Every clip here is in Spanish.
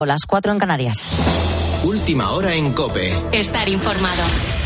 Las 4 en Canarias. Última hora en COPE. Estar informado.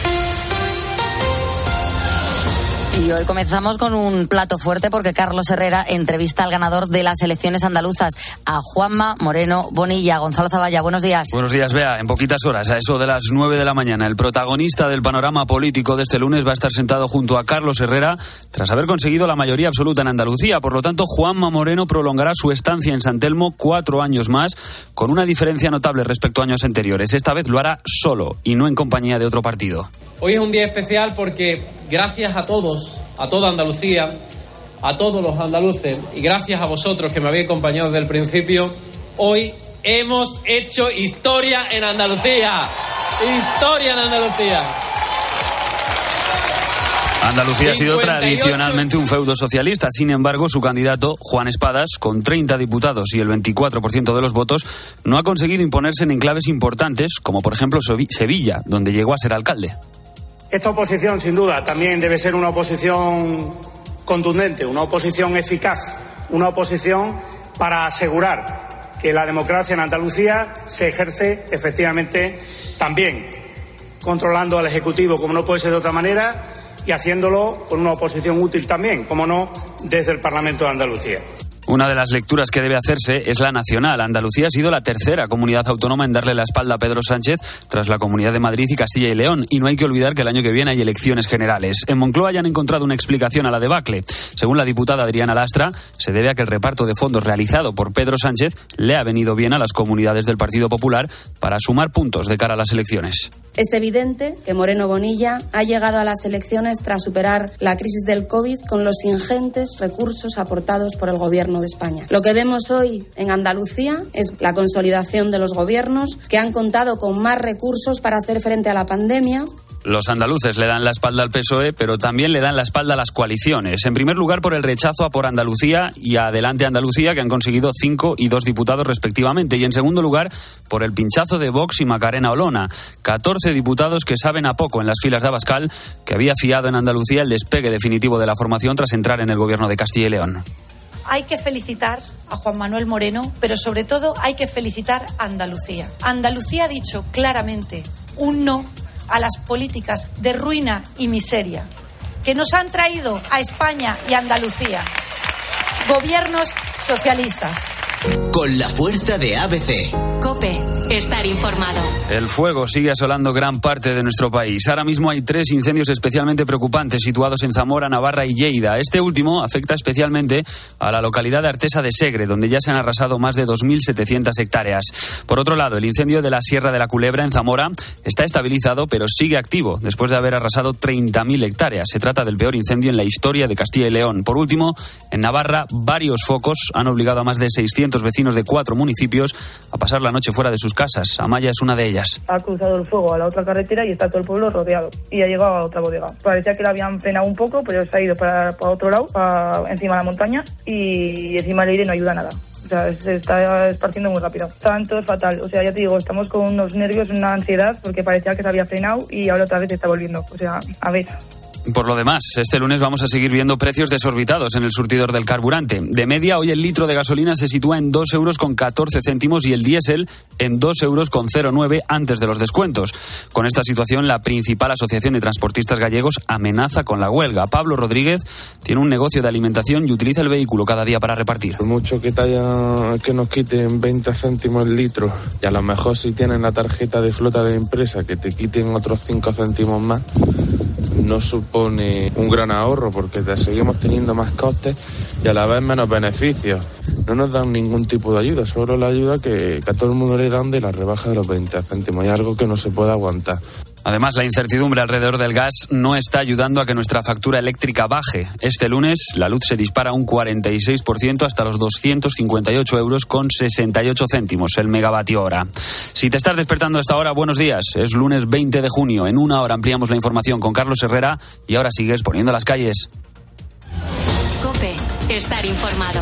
Y hoy comenzamos con un plato fuerte porque Carlos Herrera entrevista al ganador de las elecciones andaluzas, a Juanma Moreno Bonilla. Gonzalo Zavalla, buenos días. Buenos días, Bea. En poquitas horas, a eso de las 9 de la mañana, el protagonista del panorama político de este lunes va a estar sentado junto a Carlos Herrera tras haber conseguido la mayoría absoluta en Andalucía. Por lo tanto, Juanma Moreno prolongará su estancia en San Telmo 4 años más, con una diferencia notable respecto a años anteriores. Esta vez lo hará solo y no en compañía de otro partido. Hoy es un día especial porque gracias a todos, a toda Andalucía, a todos los andaluces y gracias a vosotros que me habéis acompañado desde el principio, hoy hemos hecho historia en Andalucía. Historia en Andalucía. Andalucía ha sido tradicionalmente un feudo socialista. Sin embargo, su candidato, Juan Espadas, con 30 diputados y el 24% de los votos, no ha conseguido imponerse en enclaves importantes, como por ejemplo Sevilla, donde llegó a ser alcalde. Esta oposición, sin duda, también debe ser una oposición contundente, una oposición eficaz, una oposición para asegurar que la democracia en Andalucía se ejerce efectivamente también, controlando al Ejecutivo como no puede ser de otra manera y haciéndolo con una oposición útil también, como no, desde el Parlamento de Andalucía. Una de las lecturas que debe hacerse es la nacional. Andalucía ha sido la tercera comunidad autónoma en darle la espalda a Pedro Sánchez tras la Comunidad de Madrid y Castilla y León. Y no hay que olvidar que el año que viene hay elecciones generales. En Moncloa ya han encontrado una explicación a la debacle. Según la diputada Adriana Lastra, se debe a que el reparto de fondos realizado por Pedro Sánchez le ha venido bien a las comunidades del Partido Popular para sumar puntos de cara a las elecciones. Es evidente que Moreno Bonilla ha llegado a las elecciones tras superar la crisis del COVID con los ingentes recursos aportados por el Gobierno de España. Lo que vemos hoy en Andalucía es la consolidación de los gobiernos que han contado con más recursos para hacer frente a la pandemia. Los andaluces le dan la espalda al PSOE, pero también le dan la espalda a las coaliciones. En primer lugar, por el rechazo a Por Andalucía y a Adelante Andalucía, que han conseguido 5 y 2 diputados respectivamente. Y en segundo lugar, por el pinchazo de Vox y Macarena Olona. 14 diputados que saben a poco en las filas de Abascal, que había fiado en Andalucía el despegue definitivo de la formación tras entrar en el gobierno de Castilla y León. Hay que felicitar a Juan Manuel Moreno, pero sobre todo hay que felicitar a Andalucía. Andalucía ha dicho claramente un no a las políticas de ruina y miseria que nos han traído a España y a Andalucía gobiernos socialistas. Con la fuerza de ABC. COPE, estar informado. El fuego sigue asolando gran parte de nuestro país. Ahora mismo hay 3 incendios especialmente preocupantes situados en Zamora, Navarra y Lleida. Este último afecta especialmente a la localidad de Artesa de Segre, donde ya se han arrasado más de 2.700 hectáreas. Por otro lado, el incendio de la Sierra de la Culebra en Zamora está estabilizado, pero sigue activo, después de haber arrasado 30.000 hectáreas. Se trata del peor incendio en la historia de Castilla y León. Por último, en Navarra, varios focos han obligado a más de 600 vecinos de 4 municipios a pasar la noche fuera de sus casas. Amaya es una de ellas. Ha cruzado el fuego a la otra carretera y está todo el pueblo rodeado. Y ha llegado a otra bodega. Parecía que la habían frenado un poco, pero se ha ido para otro lado, encima de la montaña, y encima el aire no ayuda a nada. O sea, se está esparciendo muy rápido. Tanto es fatal. O sea, ya te digo, estamos con unos nervios, una ansiedad, porque parecía que se había frenado y ahora otra vez está volviendo. O sea, a ver. Por lo demás, este lunes vamos a seguir viendo precios desorbitados en el surtidor del carburante. De media, hoy el litro de gasolina se sitúa en 2,14 € y el diésel en 2,09 € antes de los descuentos. Con esta situación, la principal asociación de transportistas gallegos amenaza con la huelga. Pablo Rodríguez tiene un negocio de alimentación y utiliza el vehículo cada día para repartir. Por mucho que nos quiten 20 céntimos el litro, y a lo mejor si tienen la tarjeta de flota de empresa que te quiten otros 5 céntimos más, no supone un gran ahorro porque seguimos teniendo más costes y a la vez menos beneficios. No nos dan ningún tipo de ayuda, solo la ayuda que a todo el mundo le dan de la rebaja de los 20 céntimos. Y algo que no se puede aguantar. Además, la incertidumbre alrededor del gas no está ayudando a que nuestra factura eléctrica baje. Este lunes, la luz se dispara un 46% hasta los 258,68 € el megavatio hora. Si te estás despertando a esta hora, buenos días. Es lunes 20 de junio. En una hora ampliamos la información con Carlos Herrera y ahora sigues poniendo las calles. COPE, estar informado.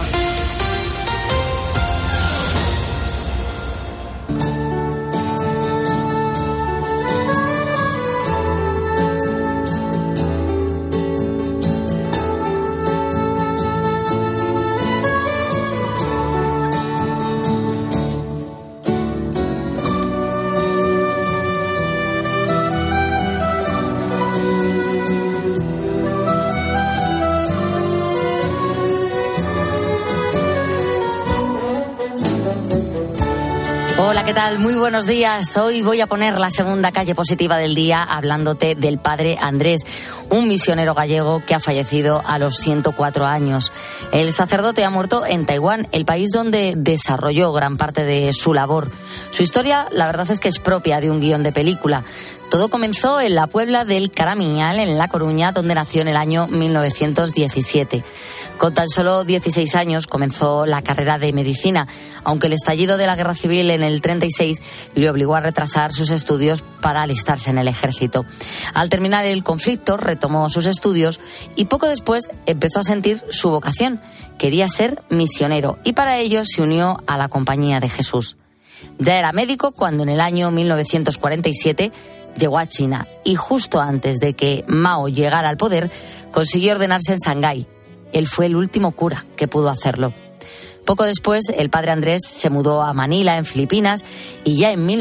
Hola, ¿qué tal? Muy buenos días. Hoy voy a poner la segunda calle positiva del día hablándote del padre Andrés, un misionero gallego que ha fallecido a los 104 años. El sacerdote ha muerto en Taiwán, el país donde desarrolló gran parte de su labor. Su historia, la verdad es que es propia de un guión de película. Todo comenzó en la Puebla del Caramiñal, en La Coruña, donde nació en el año 1917. Con tan solo 16 años comenzó la carrera de medicina, aunque el estallido de la Guerra Civil en el 36 le obligó a retrasar sus estudios para alistarse en el ejército. Al terminar el conflicto, retomó sus estudios y poco después empezó a sentir su vocación. Quería ser misionero y para ello se unió a la Compañía de Jesús. Ya era médico cuando en el año 1947 llegó a China y justo antes de que Mao llegara al poder consiguió ordenarse en Shanghái. Él fue el último cura que pudo hacerlo. Poco después, el padre Andrés se mudó a Manila, en Filipinas, y ya en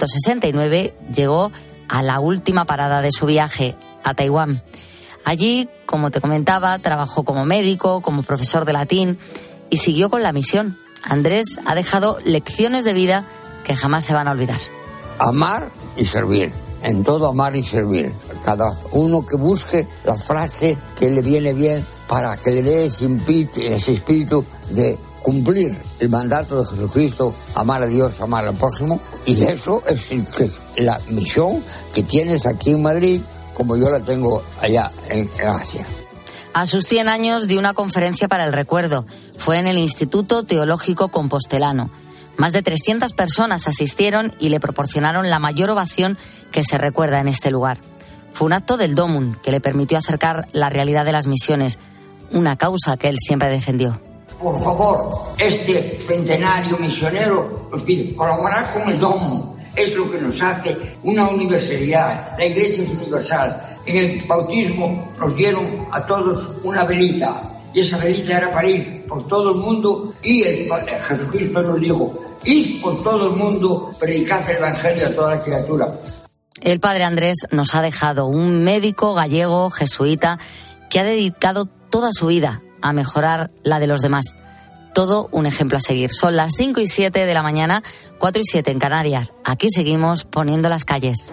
1969 llegó a la última parada de su viaje, a Taiwán. Allí, como te comentaba, trabajó como médico, como profesor de latín y siguió con la misión. Andrés ha dejado lecciones de vida que jamás se van a olvidar. Amar y servir. En todo amar y servir. Cada uno que busque la frase que le viene bien para que le dé ese espíritu de cumplir el mandato de Jesucristo, amar a Dios, amar al prójimo, y eso es la misión que tienes aquí en Madrid, como yo la tengo allá en Asia. A sus 100 años dio una conferencia para el recuerdo. Fue en el Instituto Teológico Compostelano. Más de 300 personas asistieron y le proporcionaron la mayor ovación que se recuerda en este lugar. Fue un acto del Domum que le permitió acercar la realidad de las misiones, una causa que él siempre defendió. Por favor, este centenario misionero nos pide colaborar con el Domum. Es lo que nos hace una universalidad. La Iglesia es universal. En el bautismo nos dieron a todos una velita. Y esa velita era para ir por todo el mundo. Y Jesucristo nos dijo: id por todo el mundo, predicad el Evangelio a toda la criatura. El padre Andrés nos ha dejado un médico gallego jesuita que ha dedicado toda su vida a mejorar la de los demás. Todo un ejemplo a seguir. Son las 5 y 7 de la mañana, 4 y 7 en Canarias. Aquí seguimos poniendo las calles.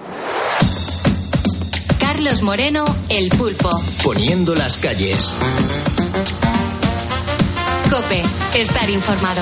Carlos Moreno, El Pulpo. Poniendo las calles. COPE, estar informado.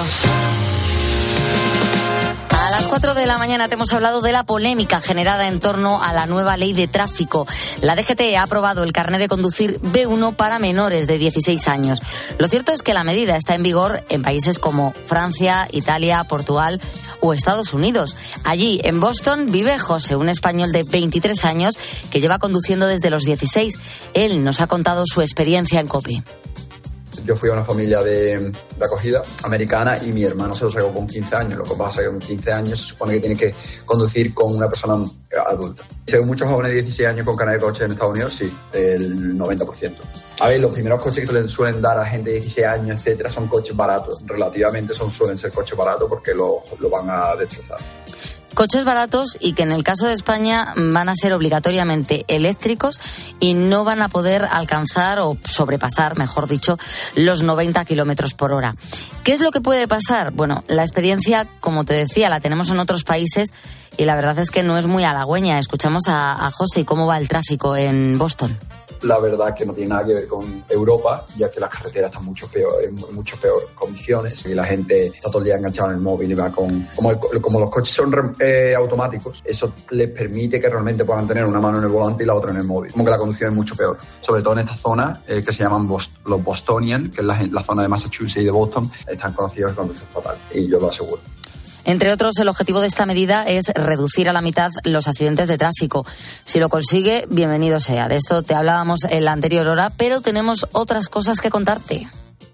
A las 4 de la mañana te hemos hablado de la polémica generada en torno a la nueva ley de tráfico. La DGT ha aprobado el carnet de conducir B1 para menores de 16 años. Lo cierto es que la medida está en vigor en países como Francia, Italia, Portugal o Estados Unidos. Allí, en Boston, vive José, un español de 23 años que lleva conduciendo desde los 16. Él nos ha contado su experiencia en COPE. Yo fui a una familia de acogida americana y mi hermano se lo sacó con 15 años. Lo que pasa es que con 15 años se supone que tiene que conducir con una persona adulta. Según muchos jóvenes de 16 años con carnet de coche en Estados Unidos, sí, el 90%. A ver, los primeros coches que suelen dar a gente de 16 años, etcétera, son coches baratos. Relativamente suelen ser coches baratos porque lo van a destrozar. Coches baratos y que en el caso de España van a ser obligatoriamente eléctricos y no van a poder alcanzar o sobrepasar, mejor dicho, los 90 kilómetros por hora. ¿Qué es lo que puede pasar? Bueno, la experiencia, como te decía, la tenemos en otros países y la verdad es que no es muy halagüeña. Escuchamos a José y cómo va el tráfico en Boston. La verdad que no tiene nada que ver con Europa, ya que las carreteras están en mucho peor condiciones y la gente está todo el día enganchada en el móvil y va como los coches son automáticos, eso les permite que realmente puedan tener una mano en el volante y la otra en el móvil. Como que la conducción es mucho peor, sobre todo en esta zona que se llaman los Bostonian, que es la zona de Massachusetts y de Boston, están conocidos de conducción fatal y yo lo aseguro. Entre otros, el objetivo de esta medida es reducir a la mitad los accidentes de tráfico. Si lo consigue, bienvenido sea. De esto te hablábamos en la anterior hora, pero tenemos otras cosas que contarte.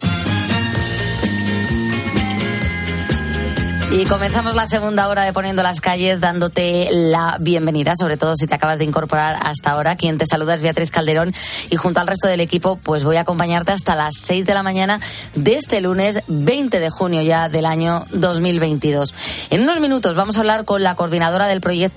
Y comenzamos la segunda hora de Poniendo las Calles dándote la bienvenida, sobre todo si te acabas de incorporar hasta ahora. Quien te saluda es Beatriz Calderón y junto al resto del equipo pues voy a acompañarte hasta las 6 de la mañana de este lunes 20 de junio ya del año 2022. En unos minutos vamos a hablar con la coordinadora del proyecto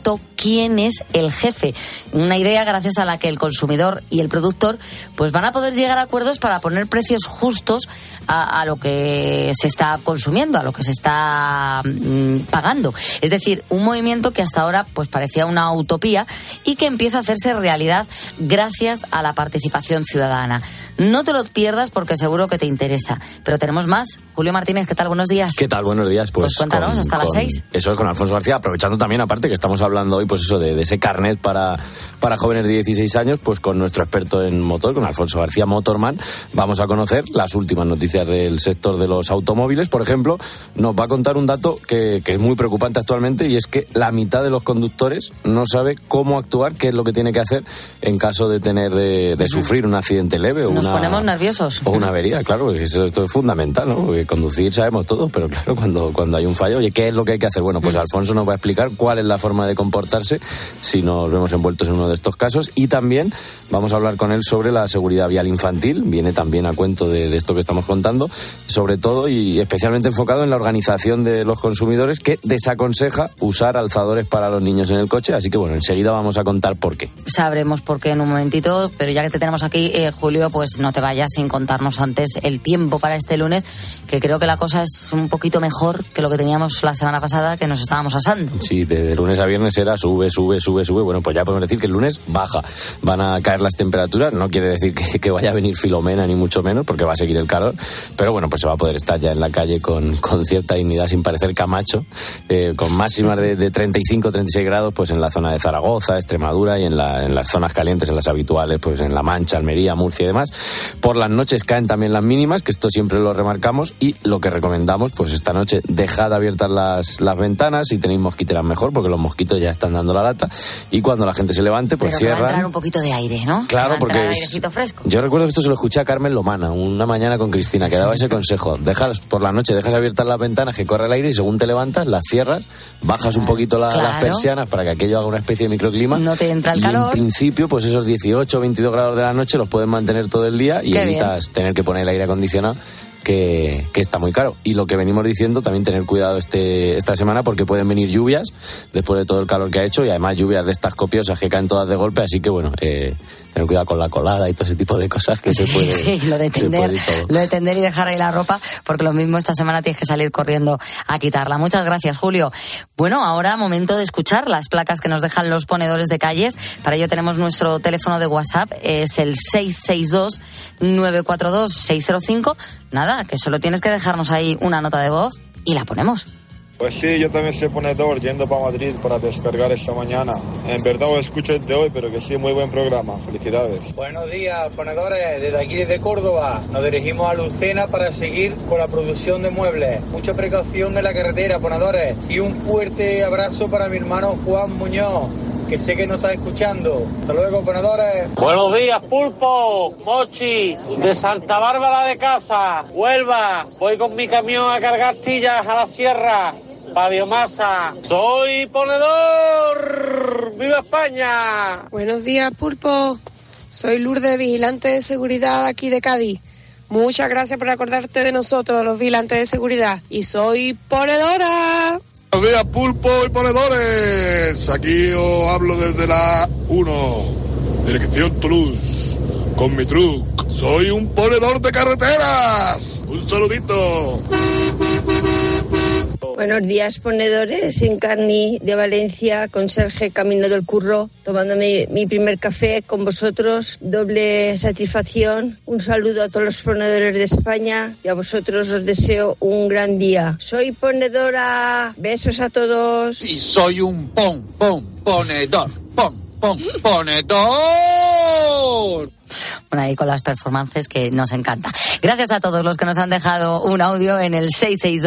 quién es el jefe. Una idea gracias a la que el consumidor y el productor pues van a poder llegar a acuerdos para poner precios justos a lo que se está consumiendo, a lo que se está pagando. Es decir, un movimiento que hasta ahora pues parecía una utopía y que empieza a hacerse realidad gracias a la participación ciudadana. No te lo pierdas porque seguro que te interesa. Pero tenemos más. Julio Martínez, ¿qué tal? Buenos días. ¿Qué tal? Buenos días. Pues cuéntanos, hasta las 6. Eso es, con Alfonso García, aprovechando también, aparte que estamos hablando hoy, pues eso, de ese carnet para jóvenes de 16 años, pues con nuestro experto en motor, con Alfonso García Motorman, vamos a conocer las últimas noticias del sector de los automóviles. Por ejemplo, nos va a contar un dato que es muy preocupante actualmente, y es que la mitad de los conductores no sabe cómo actuar, qué es lo que tiene que hacer en caso de tener de sufrir un accidente leve o Nos ponemos nerviosos. O una avería, claro, esto es fundamental, ¿no? Porque conducir sabemos todo, pero claro, cuando hay un fallo, oye, ¿qué es lo que hay que hacer? Bueno, pues Alfonso nos va a explicar cuál es la forma de comportarse si nos vemos envueltos en uno de estos casos, y también vamos a hablar con él sobre la seguridad vial infantil. Viene también a cuento de esto que estamos contando, sobre todo y especialmente enfocado en la organización de los consumidores, que desaconseja usar alzadores para los niños en el coche. Así que bueno, enseguida vamos a contar por qué. Sabremos por qué en un momentito, pero ya que te tenemos aquí, Julio, pues no te vayas sin contarnos antes el tiempo para este lunes, que creo que la cosa es un poquito mejor que lo que teníamos la semana pasada, que nos estábamos asando. Sí, de lunes a viernes era sube. Bueno, pues ya podemos decir que el lunes baja. Van a caer las temperaturas, no quiere decir que vaya a venir Filomena ni mucho menos, porque va a seguir el calor, pero bueno, pues se va a poder estar ya en la calle con cierta dignidad, sin parecer Camacho, con máximas de 35, 36 grados, pues en la zona de Zaragoza, Extremadura, y en las zonas calientes, en las habituales, pues en La Mancha, Almería, Murcia y demás. Por las noches caen también las mínimas, que esto siempre lo remarcamos, y lo que recomendamos, pues esta noche dejad abiertas las ventanas, si tenéis mosquiteras mejor, porque los mosquitos ya están dando la lata, y cuando la gente se levante, pues cierran. Va a entrar un poquito de aire, ¿no? Claro, porque airecito fresco. Yo recuerdo que esto se lo escuché a Carmen Lomana una mañana con Cristina, que daba ese consejo: dejas por la noche, dejas abiertas las ventanas, que corre el aire, y según te levantas, las cierras, bajas un poquito las persianas para que aquello haga una especie de microclima. No te entra el y calor. En principio, pues esos 18 o 22 grados de la noche los puedes mantener todo el día, y Qué evitas tener que poner el aire acondicionado, que está muy caro. Y lo que venimos diciendo, también tener cuidado esta semana, porque pueden venir lluvias después de todo el calor que ha hecho, y además lluvias de estas copiosas que caen todas de golpe, así que bueno, tener cuidado con la colada y todo ese tipo de cosas que se puede. Sí, lo de tender y dejar ahí la ropa, porque lo mismo esta semana tienes que salir corriendo a quitarla. Muchas gracias, Julio. Bueno, ahora momento de escuchar las placas que nos dejan los ponedores de calles. Para ello tenemos nuestro teléfono de WhatsApp, es el 662-942-605. Nada, que solo tienes que dejarnos ahí una nota de voz y la ponemos. Pues sí, yo también soy ponedor, yendo para Madrid para descargar esta mañana. En verdad os escucho desde hoy, pero que sí, muy buen programa. Felicidades. Buenos días, ponedores. Desde aquí, desde Córdoba, nos dirigimos a Lucena para seguir con la producción de muebles. Mucha precaución en la carretera, ponedores. Y un fuerte abrazo para mi hermano Juan Muñoz, que sé que nos está escuchando. Hasta luego, ponedores. Buenos días, Pulpo, Mochi, de Santa Bárbara de Casa, Huelva. Voy con mi camión a cargar astillas a la sierra para biomasa. Soy ponedor. ¡Viva España! Buenos días, Pulpo. Soy Lourdes, vigilante de seguridad aquí de Cádiz. Muchas gracias por acordarte de nosotros, los vigilantes de seguridad. Y soy ponedora. Buenos días, Pulpo y ponedores. Aquí os hablo desde la 1, dirección Toulouse, con mi truck. Soy un ponedor de carreteras. Un saludito. Buenos días, ponedores. En Carni de Valencia, con Sergio, camino del curro, tomándome mi primer café con vosotros. Doble satisfacción. Un saludo a todos los ponedores de España, y a vosotros os deseo un gran día. Soy ponedora. Besos a todos. Y soy un ponedor. Ponedor. Bueno, ahí con las performances que nos encanta. Gracias a todos los que nos han dejado un audio en el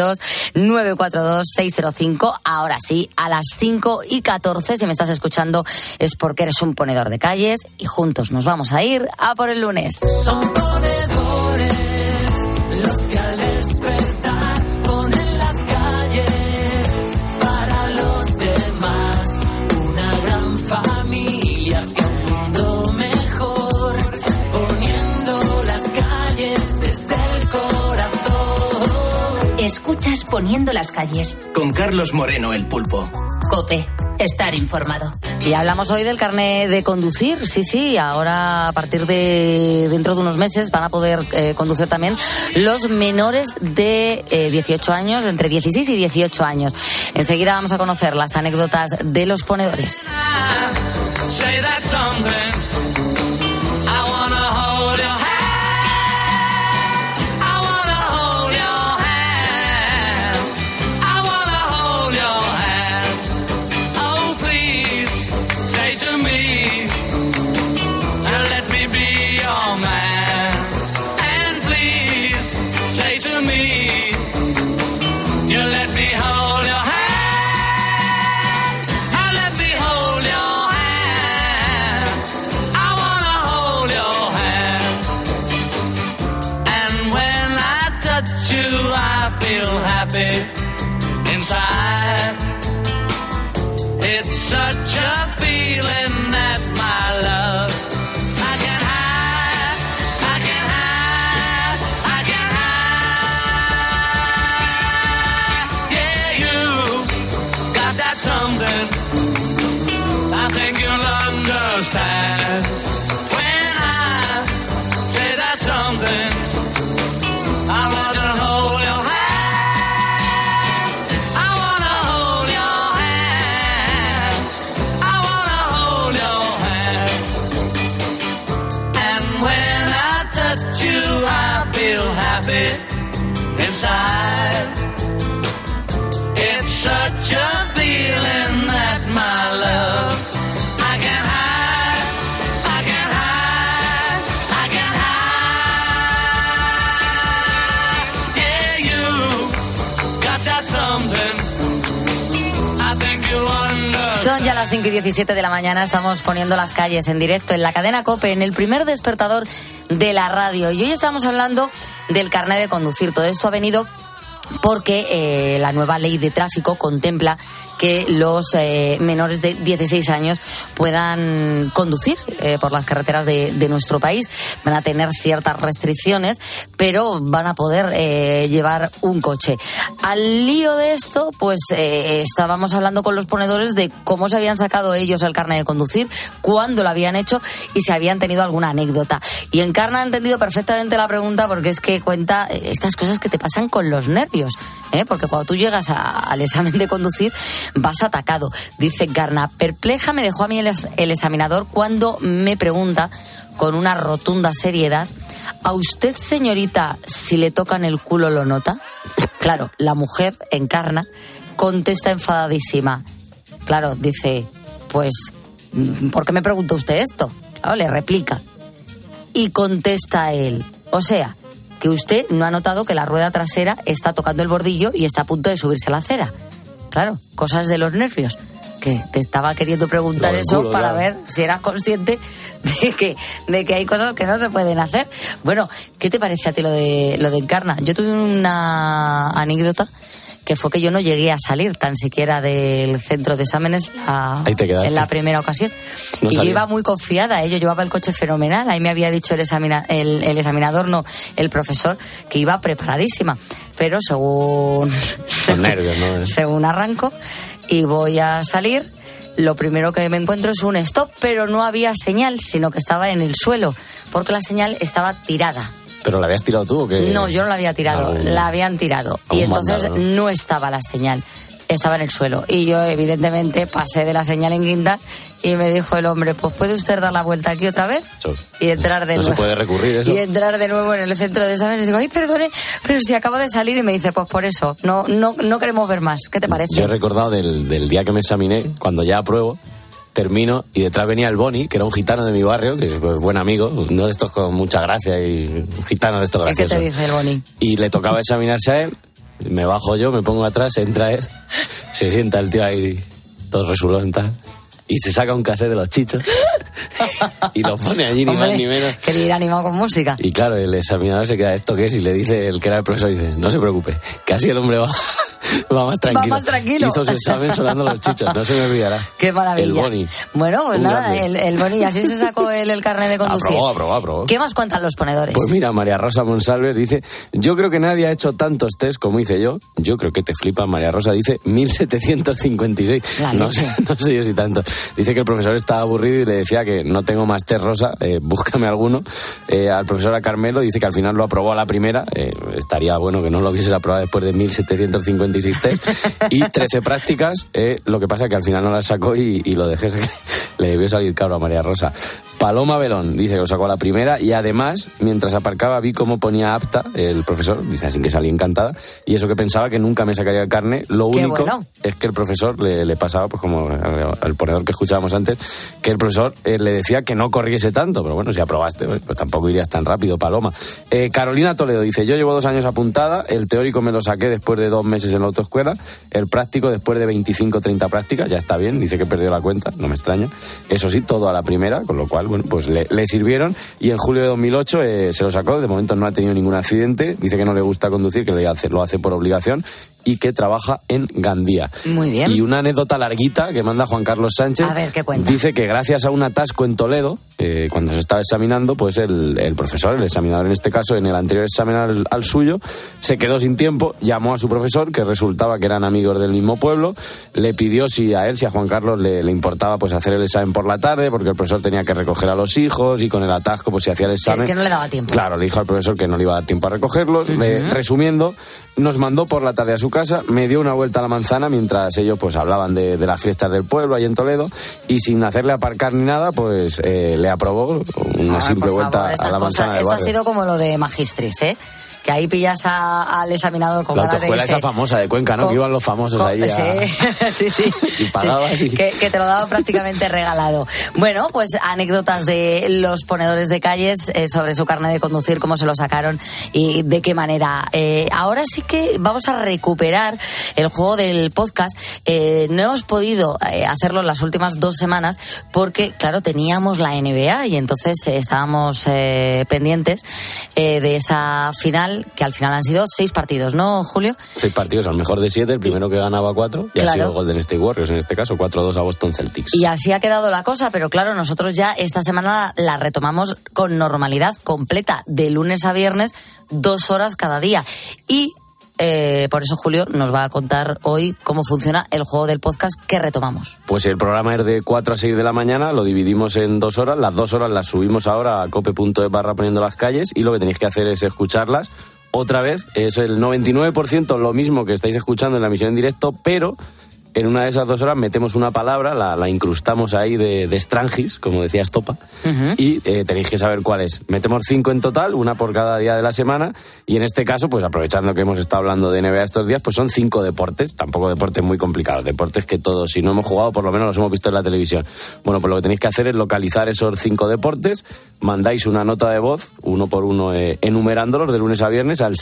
662-942-605. Ahora sí, a las 5:14, si me estás escuchando, es porque eres un ponedor de calles, y juntos nos vamos a ir a por el lunes. Son ponedores los que al despertar ponen las calles para los demás. Una gran familia hacia un mundo mejor, poniendo las calles desde el corazón. Escuchas Poniendo las calles con Carlos Moreno, el Pulpo. COPE, estar informado. Y hablamos hoy del carné de conducir. Sí, ahora a partir de dentro de unos meses van a poder conducir también los menores de 18 años, entre 16 y 18 años. Enseguida vamos a conocer las anécdotas de los ponedores. Inside, it's such a feeling that my love I can hide, I can hide, I can hide. Yeah, you got that something I think you'll understand when I say that something. I want to hold your hand. Inside, it's such a feeling that my love I can hide, I can hide, I can hide. Yeah, you got that something I think you'll understand. Son ya las 5:17 de la mañana, estamos poniendo las calles en directo en la cadena COPE, en el primer despertador de la radio. Y hoy estamos hablando del carnet de conducir. Todo esto ha venido porque la nueva ley de tráfico contempla que los menores de 16 años puedan conducir por las carreteras de nuestro país. Van a tener ciertas restricciones, pero van a poder llevar un coche. Al lío de esto, pues estábamos hablando con los ponedores de cómo se habían sacado ellos el carnet de conducir, cuándo lo habían hecho y si habían tenido alguna anécdota. Y Encarna ha entendido perfectamente la pregunta, porque es que cuenta estas cosas que te pasan con los nervios, porque cuando tú llegas al examen de conducir vas atacado. Dice Encarna: perpleja me dejó a mí el examinador cuando me pregunta con una rotunda seriedad: ¿a usted, señorita, si le tocan el culo lo nota? Claro, la mujer, Encarna, contesta enfadadísima. Claro, dice, pues, ¿por qué me pregunta usted esto? Claro, le replica. Y contesta él: o sea, que usted no ha notado que la rueda trasera está tocando el bordillo y está a punto de subirse a la acera. Claro, cosas de los nervios. Que te estaba queriendo preguntar eso culo, para ver si eras consciente de que hay cosas que no se pueden hacer. Bueno, ¿qué te parece a ti lo de Encarna? Yo tuve una anécdota que fue que yo no llegué a salir tan siquiera del centro de exámenes en la primera ocasión. No, y yo iba muy confiada, yo llevaba el coche fenomenal. Ahí me había dicho el examinador, no, el profesor, que iba preparadísima. Pero según nervios, ¿no? Según arranco y voy a salir, lo primero que me encuentro es un stop, pero no había señal, sino que estaba en el suelo, porque la señal estaba tirada. ¿Pero la habías tirado tú o qué? No, yo no la había tirado, la habían tirado. Y entonces no estaba la señal, estaba en el suelo. Y yo, evidentemente, pasé de la señal en guinda y me dijo el hombre: pues ¿puede usted dar la vuelta aquí otra vez? Y entrar de nuevo. No se puede recurrir eso. Y entrar de nuevo en el centro de exámenes. Y digo: ay, perdone, pero si acabo de salir. Y me dice: pues por eso, no queremos ver más. ¿Qué te parece? Yo he recordado del día que me examiné, cuando ya apruebo, termino y detrás venía el Boni, que era un gitano de mi barrio, que es buen amigo, uno de estos con mucha gracia y un gitano de estos graciosos. ¿Qué te dice el Boni? Y le tocaba examinarse a él, me bajo yo, me pongo atrás, entra él, se sienta el tío ahí todo resulón tal, y se saca un cassette de Los Chichos y lo pone allí, ni más ni menos. Quería ir animado con música. Y claro, el examinador se queda: ¿esto qué es? Y le dice el que era el profesor, dice: no se preocupe, que así el hombre va Va más tranquilo. Va más tranquilo. Hizo su examen sonando los chichos, no se me olvidará. Qué maravilla. El Boni. Bueno, pues Un nada, grande. el Boni, así se sacó el carnet de conducir. Aprobó. ¿Qué más cuentan los ponedores? Pues mira, María Rosa Monsalve dice, yo creo que nadie ha hecho tantos test como hice yo. Yo creo que te flipa. María Rosa dice 1756. No sé yo si tanto. Dice que el profesor estaba aburrido y le decía que no tengo más test, Rosa, búscame alguno. Al profesor a Carmelo dice que al final lo aprobó a la primera. Estaría bueno que no lo hubieses aprobado después de 1756 test. Y 13 prácticas, lo que pasa es que al final no las sacó y lo dejé. Le debió salir cabro a María Rosa. Paloma Belón dice que lo sacó a la primera y además, mientras aparcaba, vi cómo ponía apta el profesor, dice así que salí encantada, y eso que pensaba que nunca me sacaría el carnet. Lo único es que el profesor le pasaba, pues como al ponedor que escuchábamos antes, que el profesor le decía que no corriese tanto, pero bueno, si aprobaste, pues tampoco irías tan rápido, Paloma. Carolina Toledo dice, yo llevo 2 años apuntada, el teórico me lo saqué después de 2 meses en la autoescuela, el práctico después de 25-30 prácticas, ya está bien, dice que perdió la cuenta, no me extraña. Eso sí, todo a la primera, con lo cual, bueno, pues le sirvieron y en julio de 2008 se lo sacó. De momento no ha tenido ningún accidente, dice que no le gusta conducir, que lo hace por obligación y que trabaja en Gandía. Muy bien. Y una anécdota larguita que manda Juan Carlos Sánchez. A ver, ¿qué cuenta? Dice que gracias a un atasco en Toledo, cuando se estaba examinando, pues el profesor, el examinador en este caso, en el anterior examen al suyo, se quedó sin tiempo, llamó a su profesor, que resultaba que eran amigos del mismo pueblo, le pidió si a Juan Carlos le importaba pues hacer el examen por la tarde, porque el profesor tenía que recoger a los hijos y con el atasco pues si hacía el examen... Que no le daba tiempo. Claro, le dijo al profesor que no le iba a dar tiempo a recogerlos. Resumiendo, nos mandó por la tarde a su casa, me dio una vuelta a la manzana mientras ellos pues hablaban de las fiestas del pueblo ahí en Toledo y sin hacerle aparcar ni nada, pues le aprobó una simple vuelta a la manzana del barrio. Esto ha sido como lo de Magistris, ¿eh? Que ahí pillas al examinador con ganas de irse. La autoescuela esa famosa de Cuenca, ¿no? Que iban los famosos ahí Sí. Y pagaba así. Que te lo daban prácticamente regalado. Bueno, pues anécdotas de los ponedores de calles sobre su carnet de conducir, cómo se lo sacaron y de qué manera. Ahora sí que vamos a recuperar el juego del podcast. No hemos podido hacerlo las últimas 2 semanas porque, claro, teníamos la NBA y entonces estábamos pendientes de esa final, que al final han sido 6 partidos, ¿no, Julio? 6 partidos, al mejor de 7, el primero que ganaba 4, y ha sido Golden State Warriors, en este caso, 4-2 a Boston Celtics. Y así ha quedado la cosa, pero claro, nosotros ya esta semana la retomamos con normalidad completa, de lunes a viernes, 2 horas cada día. Y por eso Julio nos va a contar hoy cómo funciona el juego del podcast que retomamos. Pues el programa es de 4 a 6 de la mañana, lo dividimos en 2 horas, las 2 horas las subimos ahora a cope.es/poniendo las calles y lo que tenéis que hacer es escucharlas otra vez. Es el 99% lo mismo que estáis escuchando en la emisión en directo, pero en una de esas 2 horas metemos una palabra, la incrustamos ahí de Strangis, como decía Estopa, y tenéis que saber cuál es. Metemos 5 en total, una por cada día de la semana, y en este caso, pues aprovechando que hemos estado hablando de NBA estos días, pues son 5 deportes, tampoco deportes muy complicados, deportes que todos, si no hemos jugado, por lo menos los hemos visto en la televisión. Bueno, pues lo que tenéis que hacer es localizar esos 5 deportes, mandáis una nota de voz, uno por uno, enumerándolos de lunes a viernes al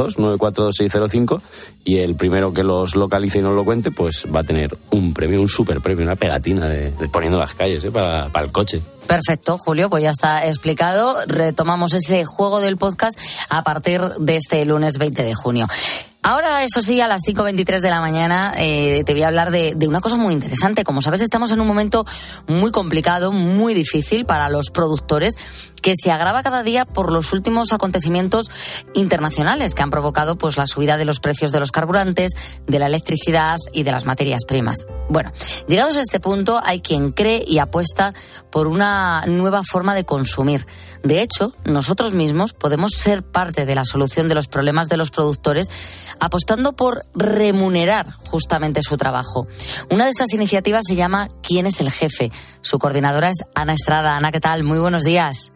662-942-605, y el primero que los localice y nos lo cuente, pues va a tener un premio, un super premio, una pegatina de Poniendo las Calles, para el coche. Perfecto, Julio, pues ya está explicado. Retomamos ese juego del podcast a partir de este lunes 20 de junio. Ahora, eso sí, a las 5:23 de la mañana te voy a hablar de una cosa muy interesante. Como sabes, estamos en un momento muy complicado, muy difícil para los productores, que se agrava cada día por los últimos acontecimientos internacionales que han provocado pues la subida de los precios de los carburantes, de la electricidad y de las materias primas. Bueno, llegados a este punto, hay quien cree y apuesta por una nueva forma de consumir. De hecho, nosotros mismos podemos ser parte de la solución de los problemas de los productores, apostando por remunerar justamente su trabajo. Una de estas iniciativas se llama ¿Quién es el jefe? Su coordinadora es Ana Estrada. Ana, ¿qué tal? Muy buenos días.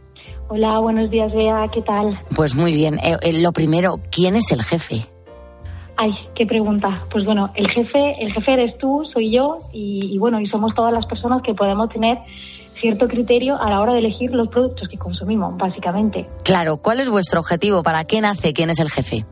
Hola, buenos días, Bea, ¿qué tal? Pues muy bien. Lo primero, ¿quién es el jefe? Ay, qué pregunta. Pues bueno, el jefe eres tú, soy yo y bueno, y somos todas las personas que podemos tener cierto criterio a la hora de elegir los productos que consumimos, básicamente. Claro, ¿cuál es vuestro objetivo? ¿Para qué nace ¿Quién es el jefe?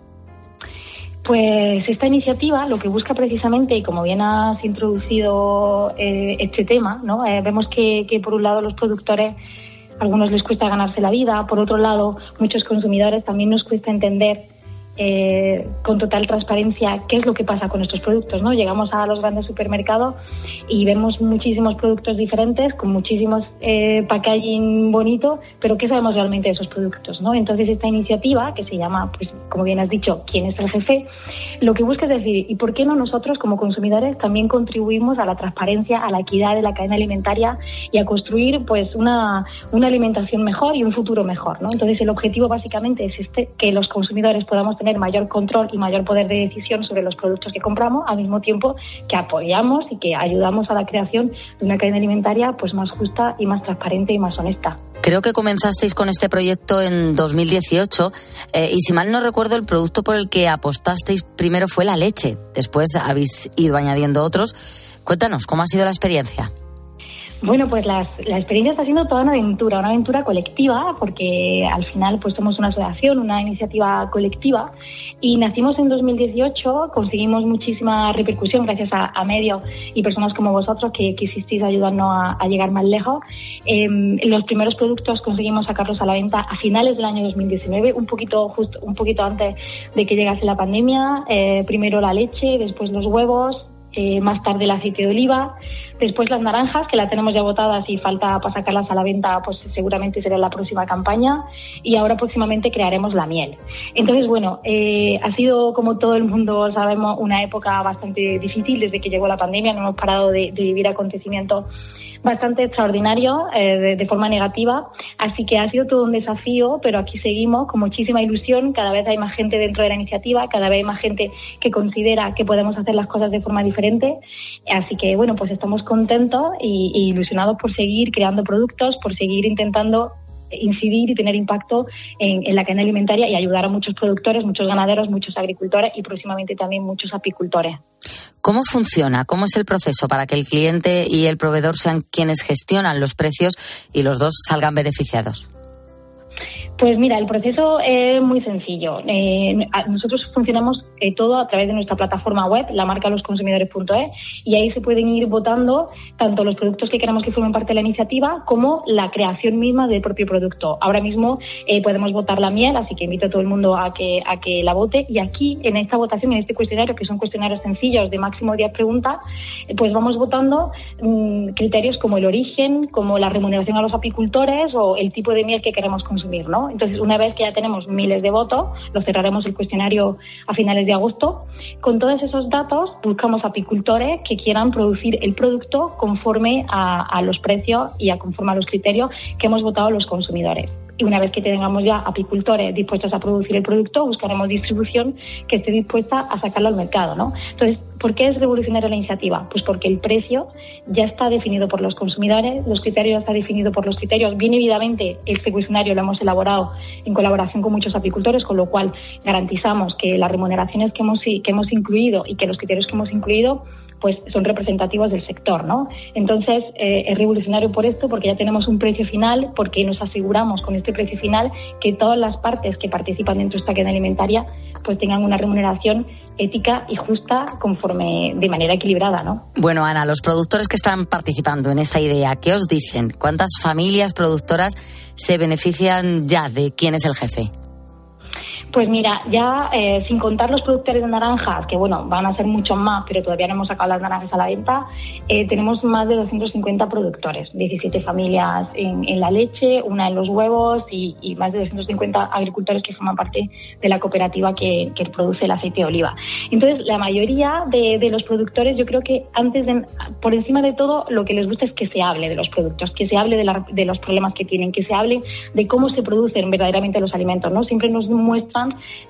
Pues esta iniciativa lo que busca precisamente, y como bien has introducido este tema, ¿no? Vemos que por un lado los productores, a algunos les cuesta ganarse la vida, por otro lado muchos consumidores también nos cuesta entender con total transparencia qué es lo que pasa con estos productos, ¿no? Llegamos a los grandes supermercados y vemos muchísimos productos diferentes, con muchísimos packaging bonito, pero ¿qué sabemos realmente de esos productos, ¿no? Entonces esta iniciativa, que se llama, pues como bien has dicho, ¿quién es el jefe?, lo que busca es decir, ¿y por qué no nosotros como consumidores también contribuimos a la transparencia, a la equidad de la cadena alimentaria y a construir pues una alimentación mejor y un futuro mejor, ¿no? Entonces el objetivo básicamente es que los consumidores podamos tener mayor control y mayor poder de decisión sobre los productos que compramos, al mismo tiempo que apoyamos y que ayudamos a la creación de una cadena alimentaria pues más justa y más transparente y más honesta. Creo que comenzasteis con este proyecto en 2018 y si mal no recuerdo el producto por el que apostasteis primero fue la leche, después habéis ido añadiendo otros. Cuéntanos, ¿cómo ha sido la experiencia? Bueno, pues la experiencia está siendo toda una aventura colectiva, porque al final pues somos una asociación, una iniciativa colectiva, y nacimos en 2018, conseguimos muchísima repercusión gracias a medios y personas como vosotros que quisisteis ayudarnos a llegar más lejos. Los primeros productos conseguimos sacarlos a la venta a finales del año 2019, un poquito antes de que llegase la pandemia. Primero la leche, después los huevos, más tarde el aceite de oliva, después las naranjas, que las tenemos ya botadas y falta para sacarlas a la venta, pues seguramente será la próxima campaña, y ahora próximamente crearemos la miel. Entonces, bueno, ha sido, como todo el mundo sabemos, una época bastante difícil desde que llegó la pandemia. No hemos parado de vivir acontecimientos bastante extraordinario, de forma negativa, así que ha sido todo un desafío, pero aquí seguimos con muchísima ilusión. Cada vez hay más gente dentro de la iniciativa, cada vez hay más gente que considera que podemos hacer las cosas de forma diferente, así que bueno, pues estamos contentos y ilusionados por seguir creando productos, por seguir intentando incidir y tener impacto en la cadena alimentaria y ayudar a muchos productores, muchos ganaderos, muchos agricultores y próximamente también muchos apicultores. ¿Cómo funciona? ¿Cómo es el proceso para que el cliente y el proveedor sean quienes gestionan los precios y los dos salgan beneficiados? Pues mira, el proceso es muy sencillo. Nosotros funcionamos todo a través de nuestra plataforma web, lamarcalosconsumidores.es, y ahí se pueden ir votando tanto los productos que queramos que formen parte de la iniciativa como la creación misma del propio producto. Ahora mismo podemos votar la miel, así que invito a todo el mundo a que la vote, y aquí en esta votación, en este cuestionario, que son cuestionarios sencillos de máximo 10 preguntas, pues vamos votando criterios como el origen, como la remuneración a los apicultores o el tipo de miel que queremos consumir, ¿no? Entonces, una vez que ya tenemos miles de votos, lo cerraremos el cuestionario a finales de agosto. Con todos esos datos, buscamos apicultores que quieran producir el producto conforme a los precios y conforme a los criterios que hemos votado los consumidores. Y una vez que tengamos ya apicultores dispuestos a producir el producto, buscaremos distribución que esté dispuesta a sacarlo al mercado, ¿no? Entonces, ¿por qué es revolucionaria la iniciativa? Pues porque el precio ya está definido por los consumidores, los criterios ya están definidos por los criterios. Bien evidentemente, este cuestionario lo hemos elaborado en colaboración con muchos apicultores, con lo cual garantizamos que las remuneraciones que hemos incluido y que los criterios que hemos incluido pues son representativos del sector, ¿no? Entonces, es revolucionario por esto, porque ya tenemos un precio final, porque nos aseguramos con este precio final que todas las partes que participan dentro de esta cadena alimentaria pues tengan una remuneración ética y justa de manera equilibrada, ¿no? Bueno, Ana, los productores que están participando en esta idea, ¿qué os dicen? ¿Cuántas familias productoras se benefician ya de quién es el jefe? Pues mira, ya sin contar los productores de naranjas, que bueno, van a ser muchos más, pero todavía no hemos sacado las naranjas a la venta, tenemos más de 250 productores, 17 familias en la leche, una en los huevos y más de 250 agricultores que forman parte de la cooperativa que produce el aceite de oliva. Entonces, la mayoría de los productores, yo creo que por encima de todo, lo que les gusta es que se hable de los productos, que se hable de los problemas que tienen, que se hable de cómo se producen verdaderamente los alimentos, ¿no? Siempre nos muestran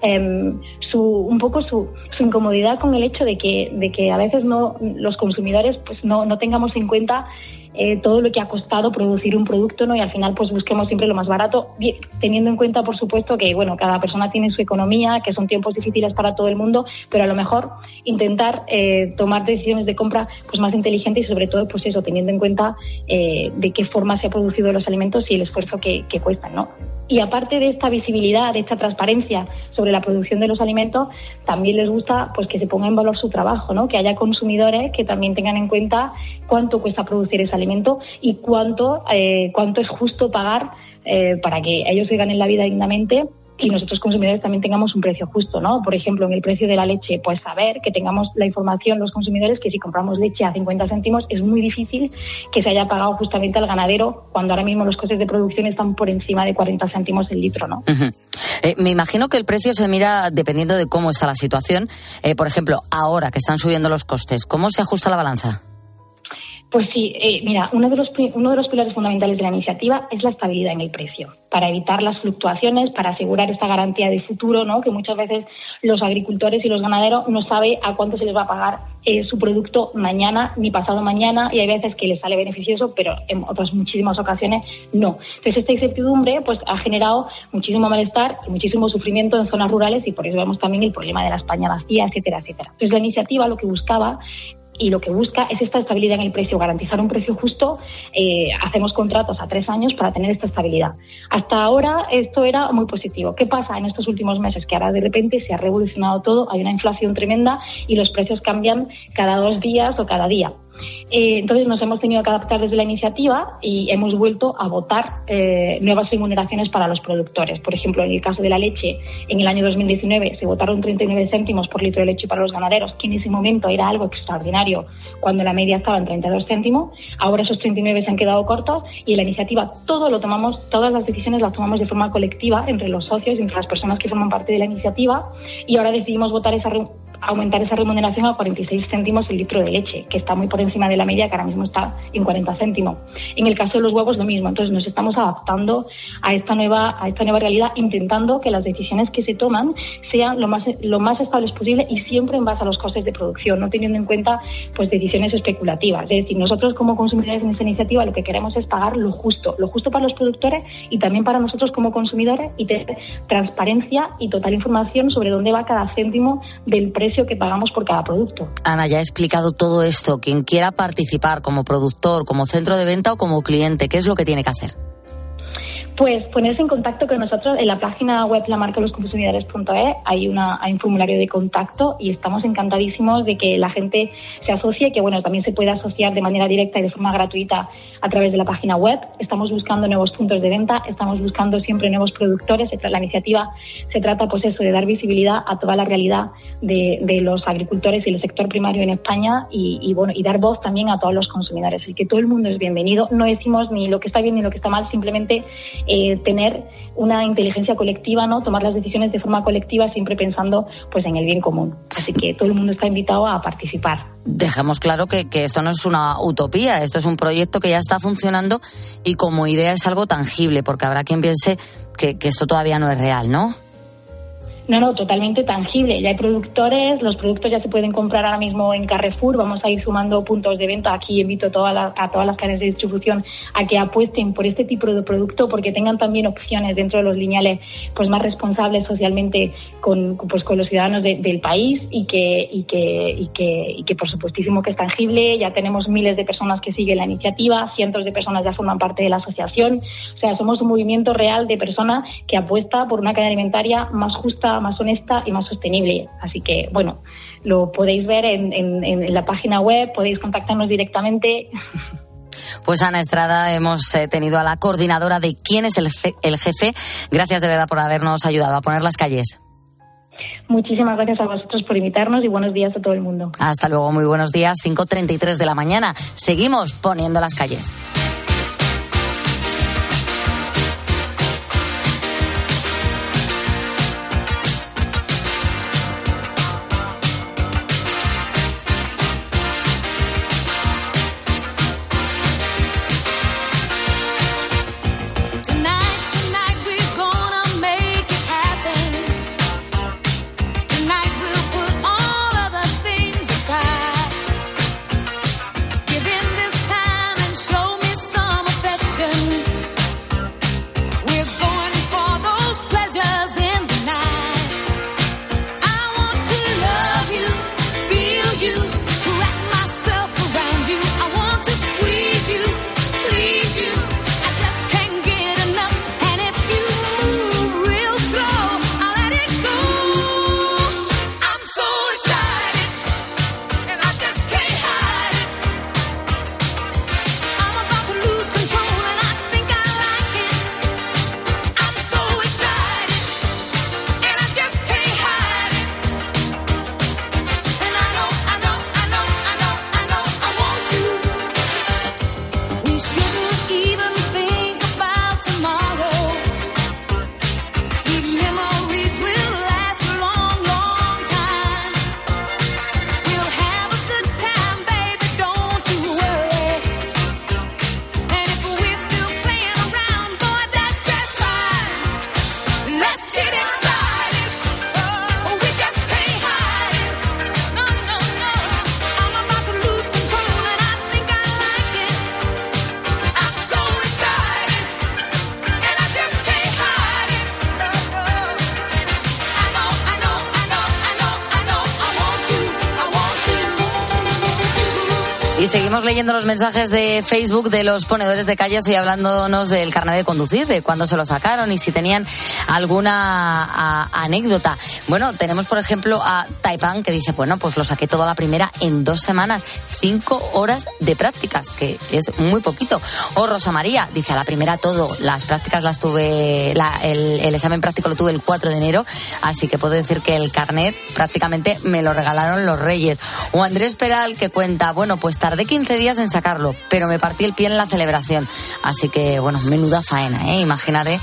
un poco su incomodidad con el hecho de que a veces los consumidores pues no tengamos en cuenta todo lo que ha costado producir un producto, ¿no? Y al final pues busquemos siempre lo más barato, teniendo en cuenta por supuesto que bueno, cada persona tiene su economía, que son tiempos difíciles para todo el mundo, pero a lo mejor intentar tomar decisiones de compra pues más inteligentes y sobre todo pues eso, teniendo en cuenta de qué forma se ha producido los alimentos y el esfuerzo que cuestan, ¿no? Y aparte de esta visibilidad, de esta transparencia sobre la producción de los alimentos, también les gusta pues que se ponga en valor su trabajo, ¿no? Que haya consumidores que también tengan en cuenta cuánto cuesta producir ese alimento y cuánto es justo pagar para que ellos se ganen la vida dignamente y nosotros consumidores también tengamos un precio justo, ¿no? Por ejemplo, en el precio de la leche, pues saber que tengamos la información los consumidores que si compramos leche a 50 céntimos es muy difícil que se haya pagado justamente al ganadero cuando ahora mismo los costes de producción están por encima de 40 céntimos el litro, ¿no? Me imagino que el precio se mira dependiendo de cómo está la situación. Por ejemplo, ahora que están subiendo los costes, ¿cómo se ajusta la balanza? Pues sí, mira, uno de los pilares fundamentales de la iniciativa es la estabilidad en el precio, para evitar las fluctuaciones, para asegurar esta garantía de futuro, ¿no? Que muchas veces los agricultores y los ganaderos no saben a cuánto se les va a pagar su producto mañana ni pasado mañana, y hay veces que les sale beneficioso, pero en otras muchísimas ocasiones no. Entonces esta incertidumbre pues ha generado muchísimo malestar y muchísimo sufrimiento en zonas rurales, y por eso vemos también el problema de la España vacía, etcétera, etcétera. Entonces la iniciativa lo que buscaba y lo que busca es esta estabilidad en el precio, garantizar un precio justo. Hacemos contratos a 3 años para tener esta estabilidad. Hasta ahora esto era muy positivo. ¿Qué pasa en estos últimos meses? Que ahora de repente se ha revolucionado todo, hay una inflación tremenda y los precios cambian cada 2 días o cada día. Entonces nos hemos tenido que adaptar desde la iniciativa y hemos vuelto a votar nuevas remuneraciones para los productores. Por ejemplo, en el caso de la leche, en el año 2019 se votaron 39 céntimos por litro de leche para los ganaderos, que en ese momento era algo extraordinario cuando la media estaba en 32 céntimos. Ahora esos 39 se han quedado cortos y en la iniciativa todas las decisiones las tomamos de forma colectiva entre los socios, entre las personas que forman parte de la iniciativa, y ahora decidimos aumentar esa remuneración a 46 céntimos el litro de leche, que está muy por encima de la media, que ahora mismo está en 40 céntimos. En el caso de los huevos lo mismo. Entonces nos estamos adaptando a esta nueva realidad, intentando que las decisiones que se toman sean lo más estables posible y siempre en base a los costes de producción, no teniendo en cuenta pues decisiones especulativas. Es decir, nosotros como consumidores en esta iniciativa lo que queremos es pagar lo justo para los productores y también para nosotros como consumidores, y tener transparencia y total información sobre dónde va cada céntimo del precio que pagamos por cada producto. Ana, ya he explicado todo esto. Quien quiera participar como productor, como centro de venta o como cliente, ¿qué es lo que tiene que hacer? Pues ponerse en contacto con nosotros en la página web lamarcalosconsumidores.es. Hay un formulario de contacto y estamos encantadísimos de que la gente se asocie, que bueno, también se puede asociar de manera directa y de forma gratuita a través de la página web. Estamos buscando nuevos puntos de venta, estamos buscando siempre nuevos productores. La iniciativa se trata pues eso, de dar visibilidad a toda la realidad de los agricultores y el sector primario en España y dar voz también a todos los consumidores. Así que todo el mundo es bienvenido. No decimos ni lo que está bien ni lo que está mal, simplemente tener una inteligencia colectiva, ¿no? Tomar las decisiones de forma colectiva, siempre pensando pues en el bien común. Así que todo el mundo está invitado a participar. Dejamos claro que esto no es una utopía, esto es un proyecto que ya está funcionando y como idea es algo tangible, porque habrá quien piense que esto todavía no es real, ¿no? No, totalmente tangible. Ya hay productores, los productos ya se pueden comprar ahora mismo en Carrefour. Vamos a ir sumando puntos de venta. Aquí invito a todas las cadenas de distribución a que apuesten por este tipo de producto, porque tengan también opciones dentro de los lineales pues más responsables socialmente con los ciudadanos del país y que por supuestísimo que es tangible. Ya tenemos miles de personas que siguen la iniciativa, cientos de personas ya forman parte de la asociación. O sea, somos un movimiento real de personas que apuesta por una cadena alimentaria más justa, más honesta y más sostenible. Así que, bueno, lo podéis ver en la página web, podéis contactarnos directamente. Pues Ana Estrada, hemos tenido a la coordinadora de ¿Quién es el jefe? Gracias de verdad por habernos ayudado a poner las calles. Muchísimas gracias a vosotros por invitarnos y buenos días a todo el mundo. Hasta luego, muy buenos días, 5:33 de la mañana. Seguimos poniendo las calles. Give in this time and show me seguimos leyendo los mensajes de Facebook de los ponedores de calles y hablándonos del carnet de conducir, de cuándo se lo sacaron y si tenían alguna anécdota. Bueno, tenemos por ejemplo a Taipan que dice, bueno, pues lo saqué todo a la primera en 2 semanas, 5 horas de prácticas, que es muy poquito. O Rosa María dice, a la primera todo, las prácticas las tuve, el examen práctico lo tuve el 4 de enero, así que puedo decir que el carnet prácticamente me lo regalaron los Reyes. O Andrés Peral que cuenta, bueno, pues tardé 15 días en sacarlo, pero me partí el pie en la celebración. Así que, bueno, menuda faena, ¿eh? Imagínate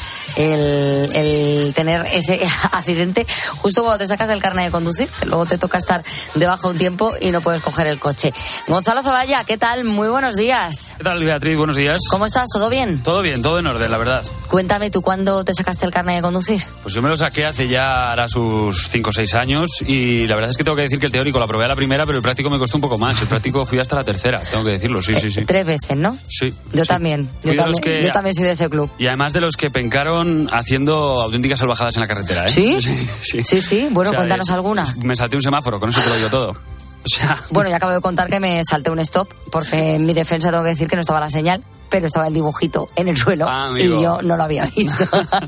el tener ese accidente justo cuando te sacas el carnet de conducir, que luego te toca estar debajo un tiempo y no puedes coger el coche. Gonzalo Zavalla, ¿qué tal? Muy buenos días. ¿Qué tal, Beatriz? Buenos días. ¿Cómo estás? ¿Todo bien? Todo bien, todo en orden, la verdad. Cuéntame, ¿tú cuándo te sacaste el carnet de conducir? Pues yo me lo saqué hace ya ahora sus 5 o 6 años y la verdad es que tengo que decir que el teórico lo aprobé a la primera, pero el práctico me costó un poco más. El práctico fui hasta la tercera, tengo que decirlo, sí. 3 veces, ¿no? Sí. Yo también. Yo también soy de ese club. Y además de los que pencaron haciendo auténticas salvajadas en la carretera, ¿eh? ¿Sí? Sí. Bueno, cuéntanos alguna. Me salté un semáforo, con eso te lo digo todo. O sea... Bueno, ya acabo de contar que me salté un stop, porque en mi defensa tengo que decir que no estaba la señal, pero estaba el dibujito en el suelo y yo no lo había visto.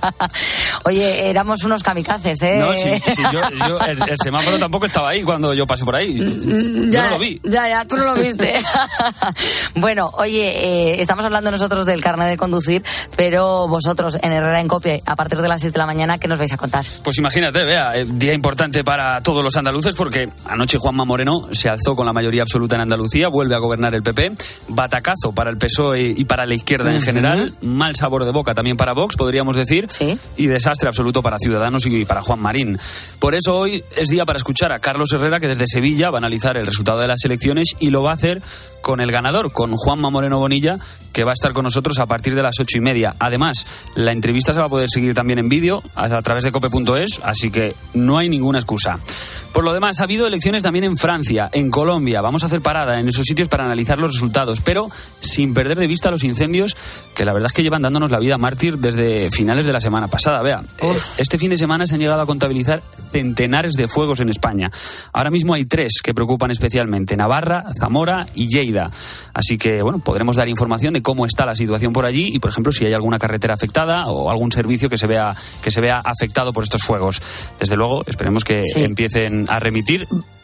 Oye, éramos unos kamikazes, ¿eh? No, sí, el semáforo tampoco estaba ahí cuando yo pasé por ahí. Yo no lo vi. Ya, tú no lo viste. Bueno, oye, estamos hablando nosotros del carnet de conducir, pero vosotros en Herrera en Cope, a partir de las 6 de la mañana, ¿qué nos vais a contar? Pues imagínate, vea, día importante para todos los andaluces porque anoche Juanma Moreno se alzó con la mayoría absoluta en Andalucía, vuelve a gobernar el PP, batacazo para el PSOE y para la izquierda en general, mal sabor de boca también para Vox, podríamos decir, y desastre absoluto para Ciudadanos y para Juan Marín. Por eso hoy es día para escuchar a Carlos Herrera, que desde Sevilla va a analizar el resultado de las elecciones y lo va a hacer con el ganador, con Juanma Moreno Bonilla, que va a estar con nosotros a partir de las 8:30. Además, la entrevista se va a poder seguir también en vídeo a través de cope.es, así que no hay ninguna excusa. Por lo demás, ha habido elecciones también en Francia, en Colombia. Vamos a hacer parada en esos sitios para analizar los resultados, pero sin perder de vista los incendios que la verdad es que llevan dándonos la vida mártir desde finales de la semana pasada. Vea, este fin de semana se han llegado a contabilizar centenares de fuegos en España. Ahora mismo hay 3 que preocupan especialmente: Navarra, Zamora y Lleida. Así que, bueno, podremos dar información de cómo está la situación por allí y, por ejemplo, si hay alguna carretera afectada o algún servicio que se vea afectado por estos fuegos. Desde luego, esperemos que empiecen a remitir.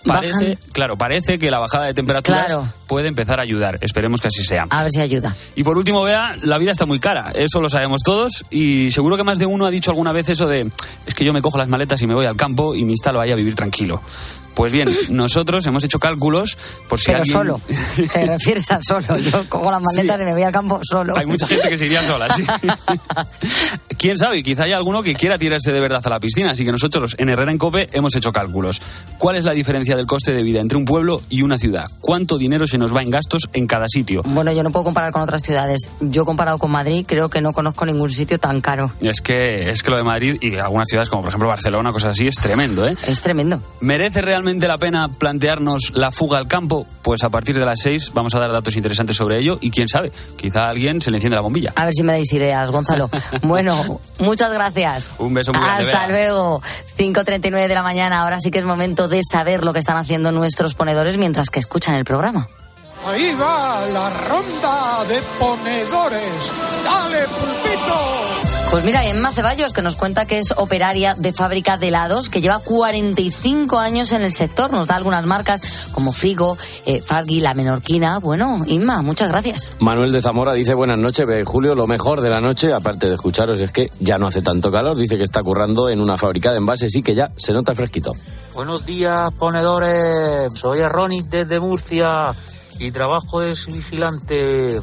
Parece que la bajada de temperaturas puede empezar a ayudar. Esperemos que así sea. A ver si ayuda. Y por último, vea, la vida está muy cara. Eso lo sabemos todos y seguro que más de uno ha dicho alguna vez eso de: es que yo me cojo las maletas y me voy al campo y me instalo ahí a vivir tranquilo. Pues bien, nosotros hemos hecho cálculos por si pero alguien... solo, te refieres a solo. Yo cojo las maletas y me voy al campo solo. Hay mucha gente que se iría sola, sí. Quién sabe, quizá haya alguno que quiera tirarse de verdad a la piscina, así que nosotros en Herrera en Cope hemos hecho cálculos. ¿Cuál es la diferencia del coste de vida entre un pueblo y una ciudad? ¿Cuánto dinero se nos va en gastos en cada sitio? Bueno, yo no puedo comparar con otras ciudades. Yo comparado con Madrid creo que no conozco ningún sitio tan caro. Es que lo de Madrid y algunas ciudades como por ejemplo Barcelona, cosas así, es tremendo, ¿eh? Es tremendo. ¿Merece realmente la pena plantearnos la fuga al campo? Pues a partir de las 6 vamos a dar datos interesantes sobre ello y quién sabe, quizá a alguien se le enciende la bombilla. A ver si me dais ideas, Gonzalo. Bueno, muchas gracias. Un beso muy grande. Hasta luego. 5:39 de la mañana. Ahora sí que es momento de saber lo que están haciendo nuestros ponedores mientras que escuchan el programa. Ahí va la ronda de ponedores. ¡Dale, pulpito! Pues mira, Emma Ceballos, que nos cuenta que es operaria de fábrica de helados, que lleva 45 años en el sector. Nos da algunas marcas como Frigo, Fargi, La Menorquina. Bueno, Inma, muchas gracias. Manuel de Zamora dice: buenas noches, Julio, lo mejor de la noche, aparte de escucharos, es que ya no hace tanto calor. Dice que está currando en una fábrica de envases y que ya se nota fresquito. Buenos días, ponedores. Soy Ronnie desde Murcia y trabajo de vigilante.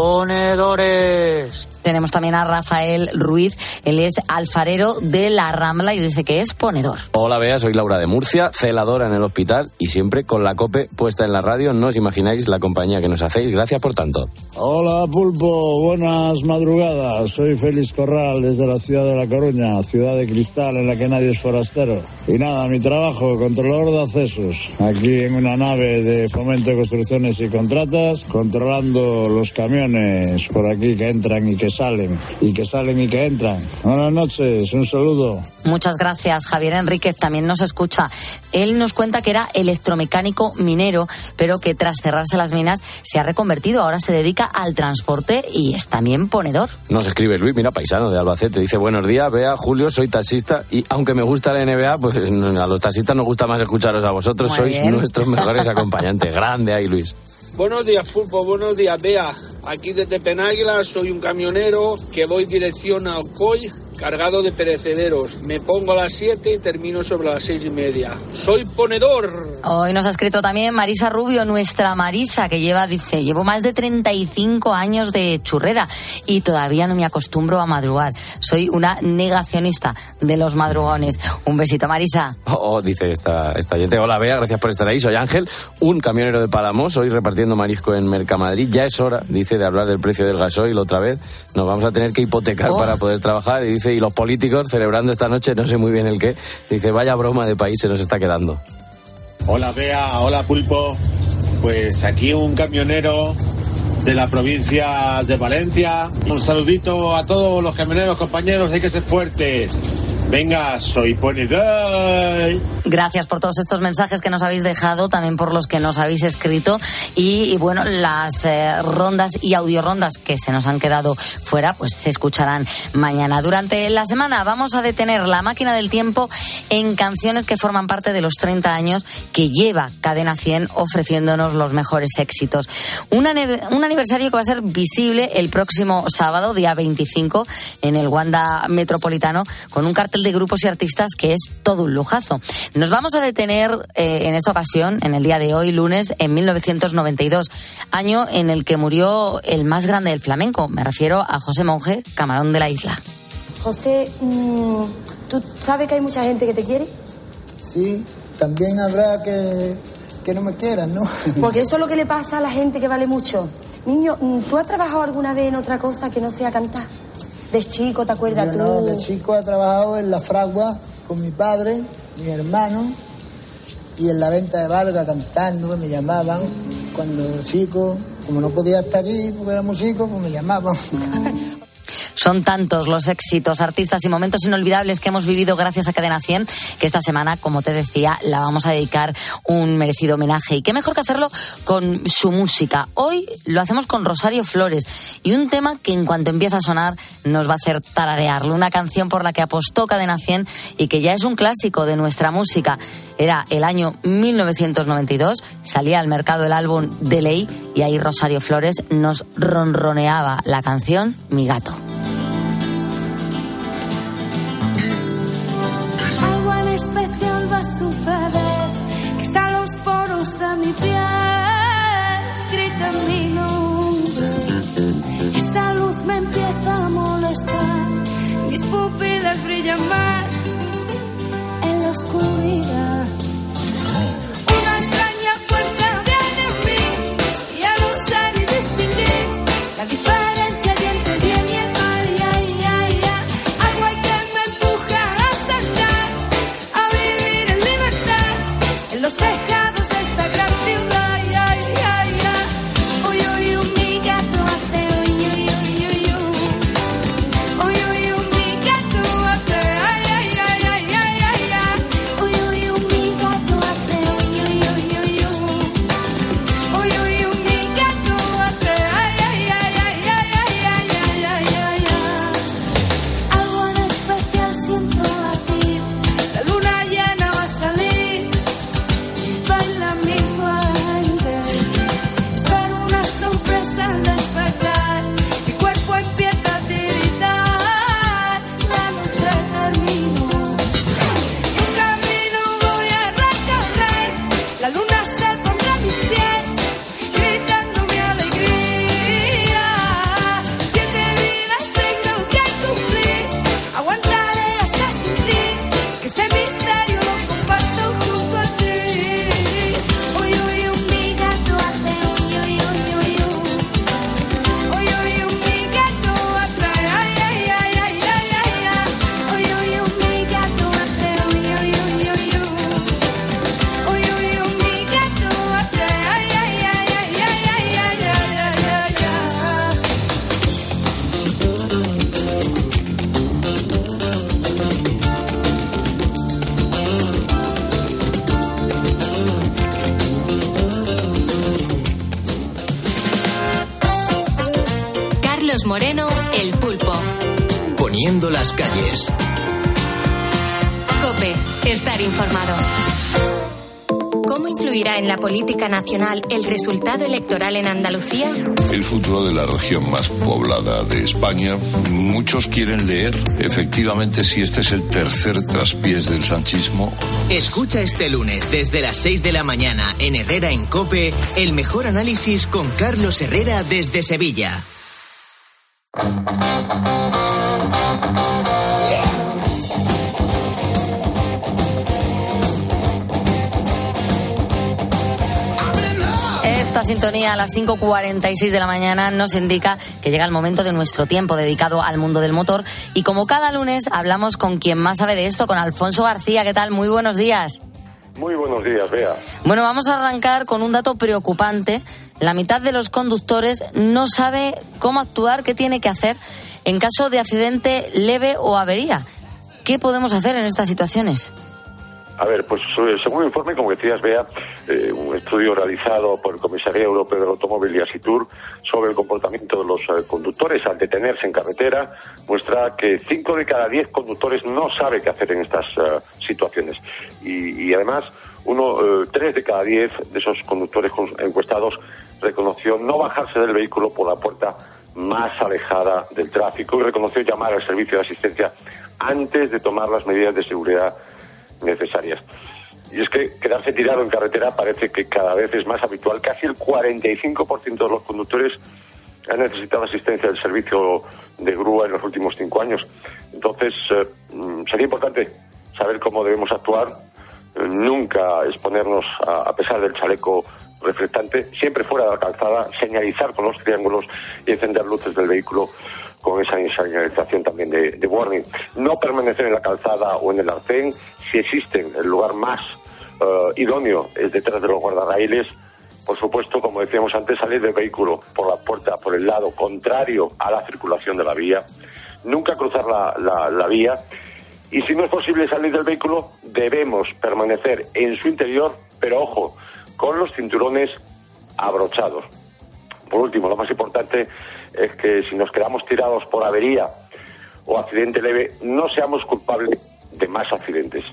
Ponedores. Tenemos también a Rafael Ruiz, él es alfarero de La Rambla y dice que es ponedor. Hola Bea, soy Laura de Murcia, celadora en el hospital y siempre con la COPE puesta en la radio. No os imagináis la compañía que nos hacéis, gracias por tanto. Hola Pulpo, buenas madrugadas, soy Félix Corral desde la ciudad de La Coruña, ciudad de cristal en la que nadie es forastero. Y nada, mi trabajo, controlador de accesos, aquí en una nave de Fomento de Construcciones y Contratas, controlando los camiones por aquí que entran y que salen y que entran. Buenas noches, un saludo. Muchas gracias, Javier Enríquez también nos escucha. Él nos cuenta que era electromecánico minero, pero que tras cerrarse las minas se ha reconvertido. Ahora se dedica al transporte y es también ponedor. Nos escribe Luis, mira, paisano de Albacete. Dice, buenos días, Bea, Julio, soy taxista y aunque me gusta la NBA, pues a los taxistas nos gusta más escucharos a vosotros. Muy sois bien. Nuestros mejores acompañantes. Grande ahí, Luis. Buenos días, Pulpo, buenos días, Bea. Aquí desde Penàguila soy un camionero que voy dirección a Alcoy, cargado de perecederos. Me pongo a las 7 y termino sobre las 6:30. ¡Soy ponedor! Hoy nos ha escrito también Marisa Rubio, nuestra Marisa, que dice, llevo más de 35 años de churrera y todavía no me acostumbro a madrugar. Soy una negacionista de los madrugones. Un besito, Marisa. Dice esta oyente, hola Bea, gracias por estar ahí, soy Ángel, un camionero de Palamós, hoy repartiendo marisco en Mercamadrid. Ya es hora, dice, de hablar del precio del gasoil otra vez. Nos vamos a tener que hipotecar para poder trabajar. Y dice, y los políticos celebrando esta noche, no sé muy bien el qué. Dice, vaya broma de país se nos está quedando. Hola Bea, hola Pulpo. Pues aquí un camionero de la provincia de Valencia. Un saludito a todos los camioneros, compañeros, hay que ser fuertes. Venga, soy ponedor. Gracias por todos estos mensajes que nos habéis dejado, también por los que nos habéis escrito y bueno, las rondas y audiorondas que se nos han quedado fuera, pues se escucharán mañana. Durante la semana vamos a detener la máquina del tiempo en canciones que forman parte de los 30 años que lleva Cadena 100 ofreciéndonos los mejores éxitos. Un aniversario que va a ser visible el próximo sábado, día 25, en el Wanda Metropolitano, con un cartel de grupos y artistas que es todo un lujazo. Nos vamos a detener en esta ocasión, en el día de hoy, lunes, en 1992, año en el que murió el más grande del flamenco. Me refiero a José Monge, camarón de la isla. José, ¿tú sabes que hay mucha gente que te quiere? Sí, también habrá que no me quieran, ¿no? Porque eso es lo que le pasa a la gente que vale mucho. Niño, ¿tú has trabajado alguna vez en otra cosa que no sea cantar? De chico, ¿te acuerdas tú? No, de chico he trabajado en la fragua con mi padre, mi hermano, y en la venta de Vargas cantando, que me llamaban. Cuando chico, como no podía estar allí porque era músico, pues me llamaban. Son tantos los éxitos, artistas y momentos inolvidables que hemos vivido gracias a Cadena 100 que esta semana, como te decía, la vamos a dedicar un merecido homenaje. Y qué mejor que hacerlo con su música. Hoy lo hacemos con Rosario Flores y un tema que en cuanto empieza a sonar nos va a hacer tararearlo. Una canción por la que apostó Cadena 100 y que ya es un clásico de nuestra música. Era el año 1992, salía al mercado el álbum De Ley y ahí Rosario Flores nos ronroneaba la canción Mi Gato. Especial va a suceder, que está en los poros de mi piel, grita mi nombre, esa luz me empieza a molestar, mis pupilas brillan más en la oscuridad, una extraña fuerza viene a mí, ya no sé ni distinguir la diferencia entre el bien y el mal, agua que me empuja a saltar, los tejados de esta gran ciudad, uy, uy, uy, mi gato hace, uy, uy, uy, uy, uy, uy, uy, mi gato hace, ay, ay, ay, ay, ay, ay, uy, uy, uy, Carlos Moreno, El Pulpo. Poniendo las calles. COPE, estar informado. ¿Cómo influirá en la política nacional el resultado electoral en Andalucía? El futuro de la región más poblada de España. Muchos quieren leer, efectivamente, si este es el tercer traspiés del sanchismo. Escucha este lunes desde las 6 de la mañana en Herrera en COPE, el mejor análisis con Carlos Herrera desde Sevilla. Esta sintonía a las 5:46 de la mañana nos indica que llega el momento de nuestro tiempo dedicado al mundo del motor y como cada lunes hablamos con quien más sabe de esto, con Alfonso García. ¿Qué tal? Muy buenos días. Muy buenos días, Bea. Bueno, vamos a arrancar con un dato preocupante. La mitad de los conductores no sabe cómo actuar, qué tiene que hacer en caso de accidente leve o avería. ¿Qué podemos hacer en estas situaciones? A ver, pues según el informe, como decías, Bea, un estudio realizado por el Comisario Europeo del Automóvil y Asitur sobre el comportamiento de los conductores al detenerse en carretera muestra que 5 de cada 10 conductores no sabe qué hacer en estas situaciones. Y además, 3 de cada 10 de esos conductores encuestados reconoció no bajarse del vehículo por la puerta más alejada del tráfico y reconoció llamar al servicio de asistencia antes de tomar las medidas de seguridad necesarias. Y es que quedarse tirado en carretera parece que cada vez es más habitual. Casi el 45% de los conductores han necesitado asistencia del servicio de grúa en los últimos 5 años. Entonces, sería importante saber cómo debemos actuar, nunca exponernos a pesar del chaleco reflectante, siempre fuera de la calzada, señalizar con los triángulos y encender luces del vehículo con esa señalización también de warning. No permanecer en la calzada o en el arcén. Si existen, el lugar más idóneo es detrás de los guardarraíles. Por supuesto, como decíamos antes, salir del vehículo por la puerta, por el lado contrario a la circulación de la vía. Nunca cruzar la vía. Y si no es posible salir del vehículo, debemos permanecer en su interior, pero ojo, con los cinturones abrochados. Por último, lo más importante es que si nos quedamos tirados por avería o accidente leve, no seamos culpables de más accidentes.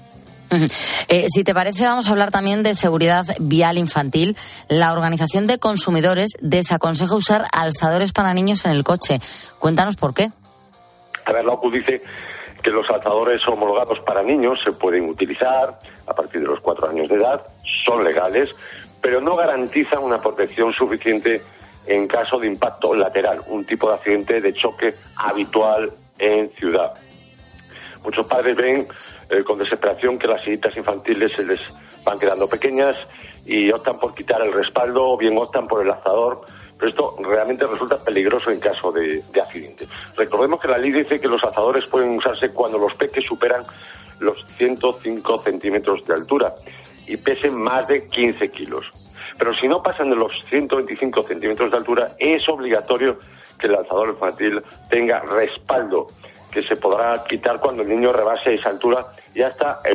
Si te parece, vamos a hablar también de seguridad vial infantil. La Organización de Consumidores desaconseja usar alzadores para niños en el coche. Cuéntanos por qué. A ver, la OCU dice que los alzadores homologados para niños se pueden utilizar a partir de los 4 años de edad, son legales, pero no garantizan una protección suficiente en caso de impacto lateral, un tipo de accidente de choque habitual en ciudad. Muchos padres ven con desesperación que las sillitas infantiles se les van quedando pequeñas y optan por quitar el respaldo o bien optan por el alzador, pero esto realmente resulta peligroso en caso de accidente. Recordemos que la ley dice que los alzadores pueden usarse cuando los peques superan los 105 centímetros de altura y pesen más de 15 kilos. Pero si no pasan de los 125 centímetros de altura, es obligatorio que el alzador infantil tenga respaldo, que se podrá quitar cuando el niño rebase esa altura y hasta el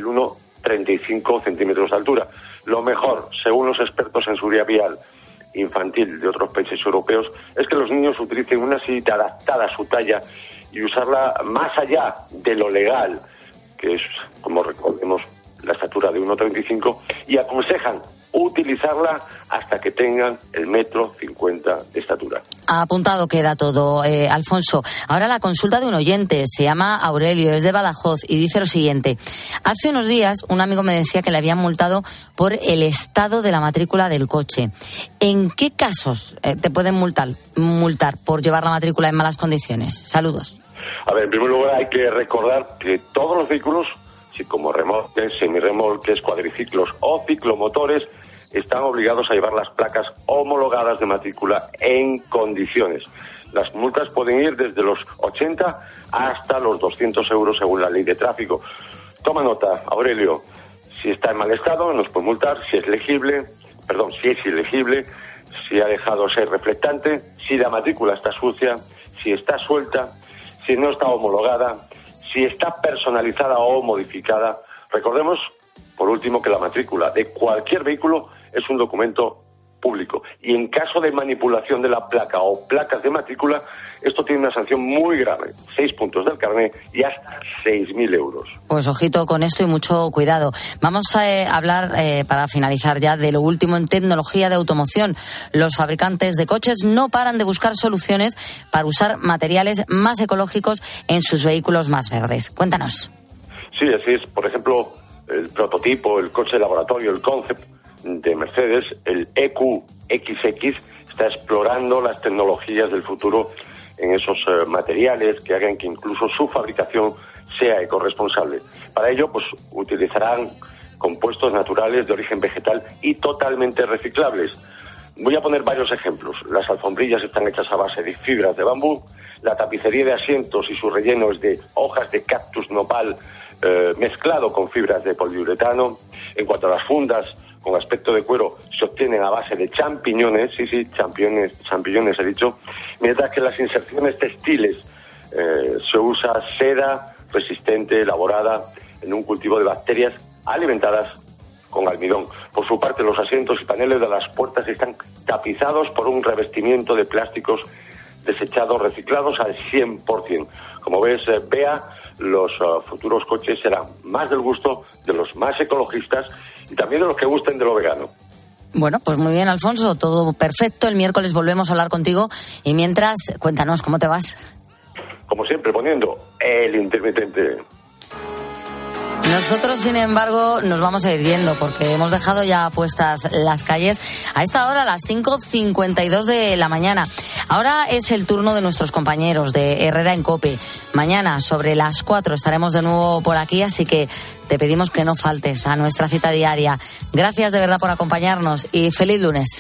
1,35 centímetros de altura. Lo mejor, según los expertos en seguridad vial infantil de otros países europeos, es que los niños utilicen una sillita adaptada a su talla y usarla más allá de lo legal, que es, como recordemos, la estatura de 1,35, y aconsejan utilizarla hasta que tengan el 1,50 m de estatura. Apuntado queda todo, Alfonso. Ahora la consulta de un oyente, se llama Aurelio, es de Badajoz y dice lo siguiente. Hace unos días un amigo me decía que le habían multado por el estado de la matrícula del coche. ¿En qué casos te pueden multar por llevar la matrícula en malas condiciones? Saludos. A ver, en primer lugar hay que recordar que todos los vehículos, así como remolques, semirremolques, cuadriciclos o ciclomotores, están obligados a llevar las placas homologadas de matrícula en condiciones. Las multas pueden ir desde los 80 hasta los 200 euros según la ley de tráfico. Toma nota, Aurelio, si está en mal estado nos puede multar, si es ilegible, si ha dejado ser reflectante, si la matrícula está sucia, si está suelta, si no está homologada, si está personalizada o modificada. Recordemos, por último, que la matrícula de cualquier vehículo es un documento público. Y en caso de manipulación de la placa o placas de matrícula, esto tiene una sanción muy grave, 6 puntos del carné y hasta 6.000 euros. Pues ojito con esto y mucho cuidado. Vamos a hablar, para finalizar ya, de lo último en tecnología de automoción. Los fabricantes de coches no paran de buscar soluciones para usar materiales más ecológicos en sus vehículos más verdes. Cuéntanos. Sí, así es. Por ejemplo, el prototipo, el coche de laboratorio, el concept de Mercedes, el EQXX, está explorando las tecnologías del futuro en esos materiales que hagan que incluso su fabricación sea ecorresponsable. Para ello, pues utilizarán compuestos naturales de origen vegetal y totalmente reciclables. Voy a poner varios ejemplos. Las alfombrillas están hechas a base de fibras de bambú, la tapicería de asientos y su relleno es de hojas de cactus nopal mezclado con fibras de poliuretano. En cuanto a las fundas con aspecto de cuero, se obtienen a base de champiñones, champiñones he dicho, mientras que las inserciones textiles se usa seda resistente elaborada en un cultivo de bacterias alimentadas con almidón. Por su parte, los asientos y paneles de las puertas están tapizados por un revestimiento de plásticos desechados reciclados al 100%. Como ves, Bea, los futuros coches serán más del gusto de los más ecologistas y también de los que gusten de lo vegano. Bueno, pues muy bien, Alfonso, todo perfecto. El miércoles volvemos a hablar contigo y mientras, cuéntanos, ¿cómo te vas? Como siempre, poniendo el intermitente. Nosotros, sin embargo, nos vamos a ir yendo porque hemos dejado ya puestas las calles a esta hora, a las 5:52 de la mañana. Ahora es el turno de nuestros compañeros de Herrera en COPE. Mañana, sobre las 4, estaremos de nuevo por aquí, así que te pedimos que no faltes a nuestra cita diaria. Gracias de verdad por acompañarnos y feliz lunes.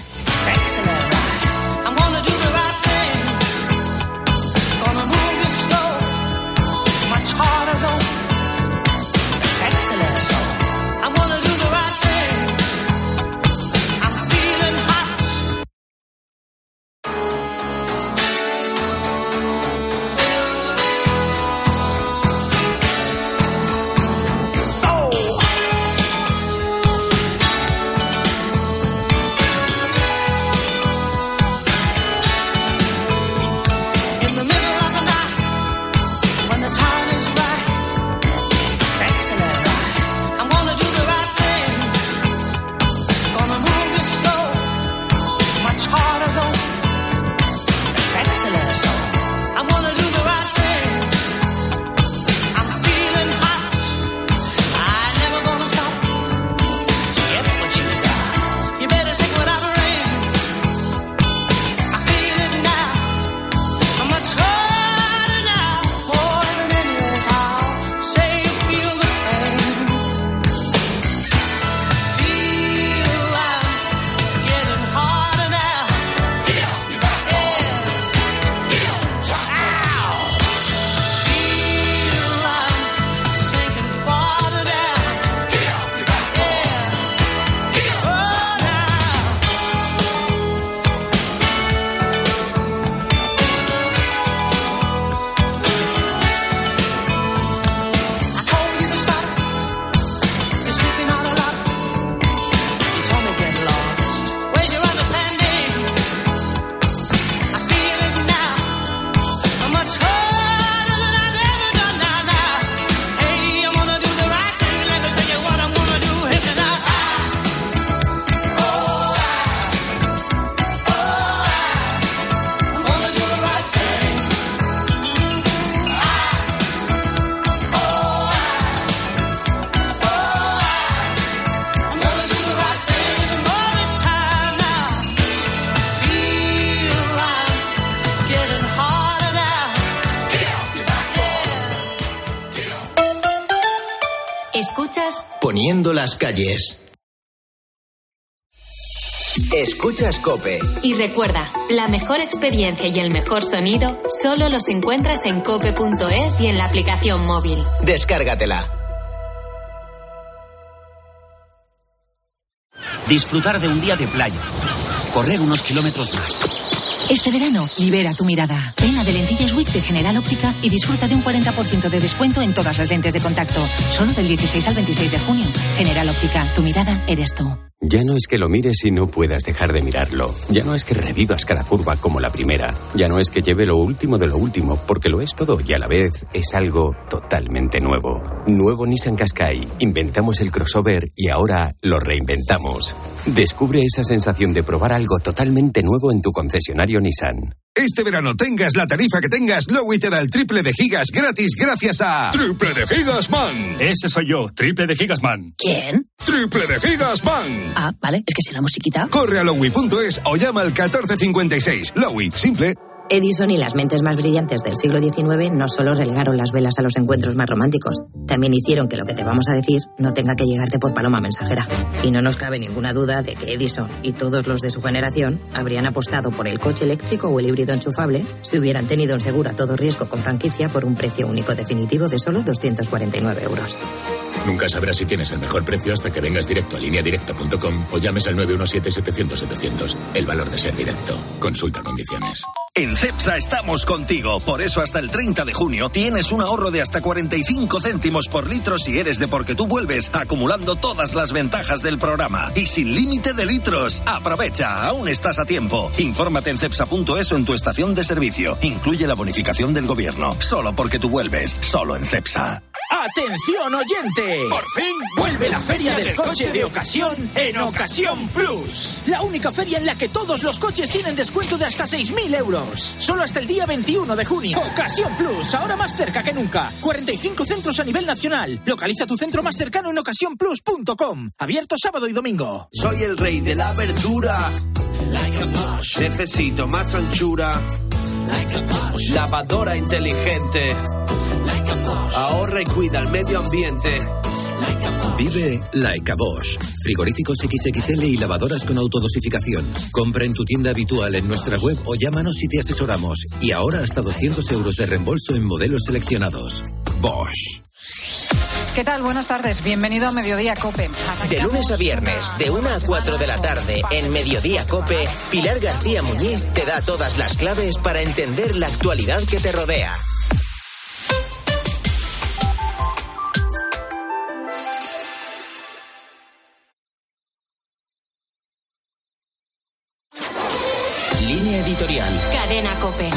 Escuchas Poniendo las calles. Escuchas COPE. Y recuerda, la mejor experiencia y el mejor sonido solo los encuentras en cope.es y en la aplicación móvil. Descárgatela. Disfrutar de un día de playa. Correr unos kilómetros más. Este verano, libera tu mirada. Ven a The Lentillas Week de General Óptica y disfruta de un 40% de descuento en todas las lentes de contacto. Solo del 16 al 26 de junio. General Óptica, tu mirada eres tú. Ya no es que lo mires y no puedas dejar de mirarlo. Ya no es que revivas cada curva como la primera. Ya no es que lleve lo último de lo último, porque lo es todo y a la vez es algo totalmente nuevo. Nuevo Nissan Qashqai. Inventamos el crossover y ahora lo reinventamos. Descubre esa sensación de probar algo totalmente nuevo en tu concesionario Nissan. Este verano, tengas la tarifa que tengas, Lowy te da el triple de gigas gratis gracias a Triple de Gigas Man. Ese soy yo, Triple de Gigas Man. ¿Quién? Triple de Gigas Man. Ah, vale, es que si la musiquita. Corre a lowy.es o llama al 1456. Lowy, simple. Edison y las mentes más brillantes del siglo XIX no solo relegaron las velas a los encuentros más románticos, también hicieron que lo que te vamos a decir no tenga que llegarte por paloma mensajera. Y no nos cabe ninguna duda de que Edison y todos los de su generación habrían apostado por el coche eléctrico o el híbrido enchufable si hubieran tenido un seguro a todo riesgo con franquicia por un precio único definitivo de solo 249 euros. Nunca sabrás si tienes el mejor precio hasta que vengas directo a lineadirecta.com o llames al 917-700-700. El valor de ser directo. Consulta condiciones. En Cepsa estamos contigo, por eso hasta el 30 de junio tienes un ahorro de hasta 45 céntimos por litro si eres de Porque Tú Vuelves, acumulando todas las ventajas del programa. Y sin límite de litros. Aprovecha, aún estás a tiempo. Infórmate en cepsa.es o en tu estación de servicio. Incluye la bonificación del gobierno. Solo Porque Tú Vuelves, solo en Cepsa. ¡Atención, oyente! ¡Por fin vuelve la Feria del Coche de Ocasión en Ocasión Plus! La única feria en la que todos los coches tienen descuento de hasta 6.000 euros. Solo hasta el día 21 de junio. Ocasión Plus, ahora más cerca que nunca. 45 centros a nivel nacional. Localiza tu centro más cercano en ocasiónplus.com. Abierto sábado y domingo. Soy el rey de la verdura. Necesito más anchura. Lavadora inteligente. Ahorra y cuida el medio ambiente. Vive Like a Bosch. Frigoríficos XXL y lavadoras con autodosificación. Compra en tu tienda habitual en nuestra web o llámanos y te asesoramos. Y ahora hasta 200 euros de reembolso en modelos seleccionados. Bosch. ¿Qué tal? Buenas tardes. Bienvenido a Mediodía COPE. De lunes a viernes, de 1 a 4 de la tarde, en Mediodía COPE, Pilar García Muñiz te da todas las claves para entender la actualidad que te rodea. Línea editorial. Cadena COPE.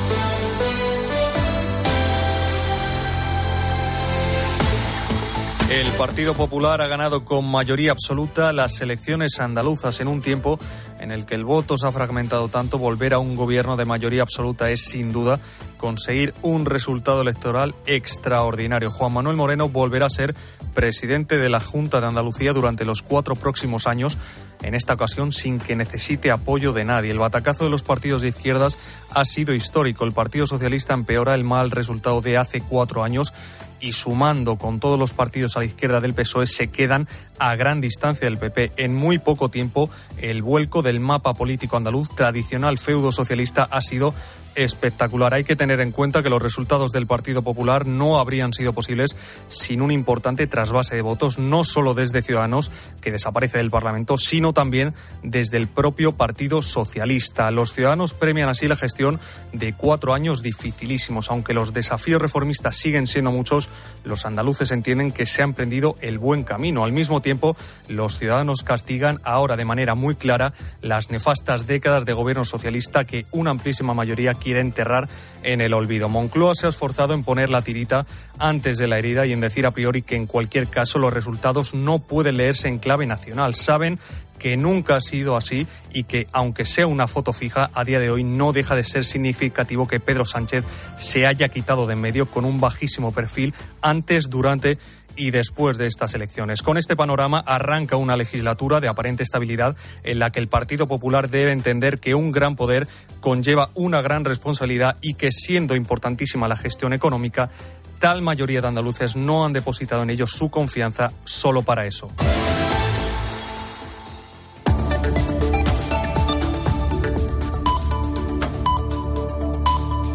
El Partido Popular ha ganado con mayoría absoluta las elecciones andaluzas en un tiempo en el que el voto se ha fragmentado tanto. Volver a un gobierno de mayoría absoluta es, sin duda, conseguir un resultado electoral extraordinario. Juan Manuel Moreno volverá a ser presidente de la Junta de Andalucía durante los 4 próximos años, en esta ocasión sin que necesite apoyo de nadie. El batacazo de los partidos de izquierdas ha sido histórico. El Partido Socialista empeora el mal resultado de hace 4 años y, sumando con todos los partidos a la izquierda del PSOE, se quedan a gran distancia del PP. En muy poco tiempo, el vuelco del mapa político andaluz, tradicional feudo socialista, ha sido espectacular. Hay que tener en cuenta que los resultados del Partido Popular no habrían sido posibles sin un importante trasvase de votos, no solo desde Ciudadanos, que desaparece del Parlamento, sino también desde el propio Partido Socialista. Los ciudadanos premian así la gestión de 4 años dificilísimos. Aunque los desafíos reformistas siguen siendo muchos, los andaluces entienden que se ha emprendido el buen camino. Al mismo tiempo, los ciudadanos castigan ahora de manera muy clara las nefastas décadas de gobierno socialista que una amplísima mayoría quiere enterrar en el olvido. Moncloa se ha esforzado en poner la tirita antes de la herida y en decir a priori que en cualquier caso los resultados no pueden leerse en clave nacional. Saben que nunca ha sido así y que, aunque sea una foto fija, a día de hoy no deja de ser significativo que Pedro Sánchez se haya quitado de en medio con un bajísimo perfil antes, durante y después de estas elecciones. Con este panorama arranca una legislatura de aparente estabilidad en la que el Partido Popular debe entender que un gran poder conlleva una gran responsabilidad y que, siendo importantísima la gestión económica, tal mayoría de andaluces no han depositado en ellos su confianza solo para eso.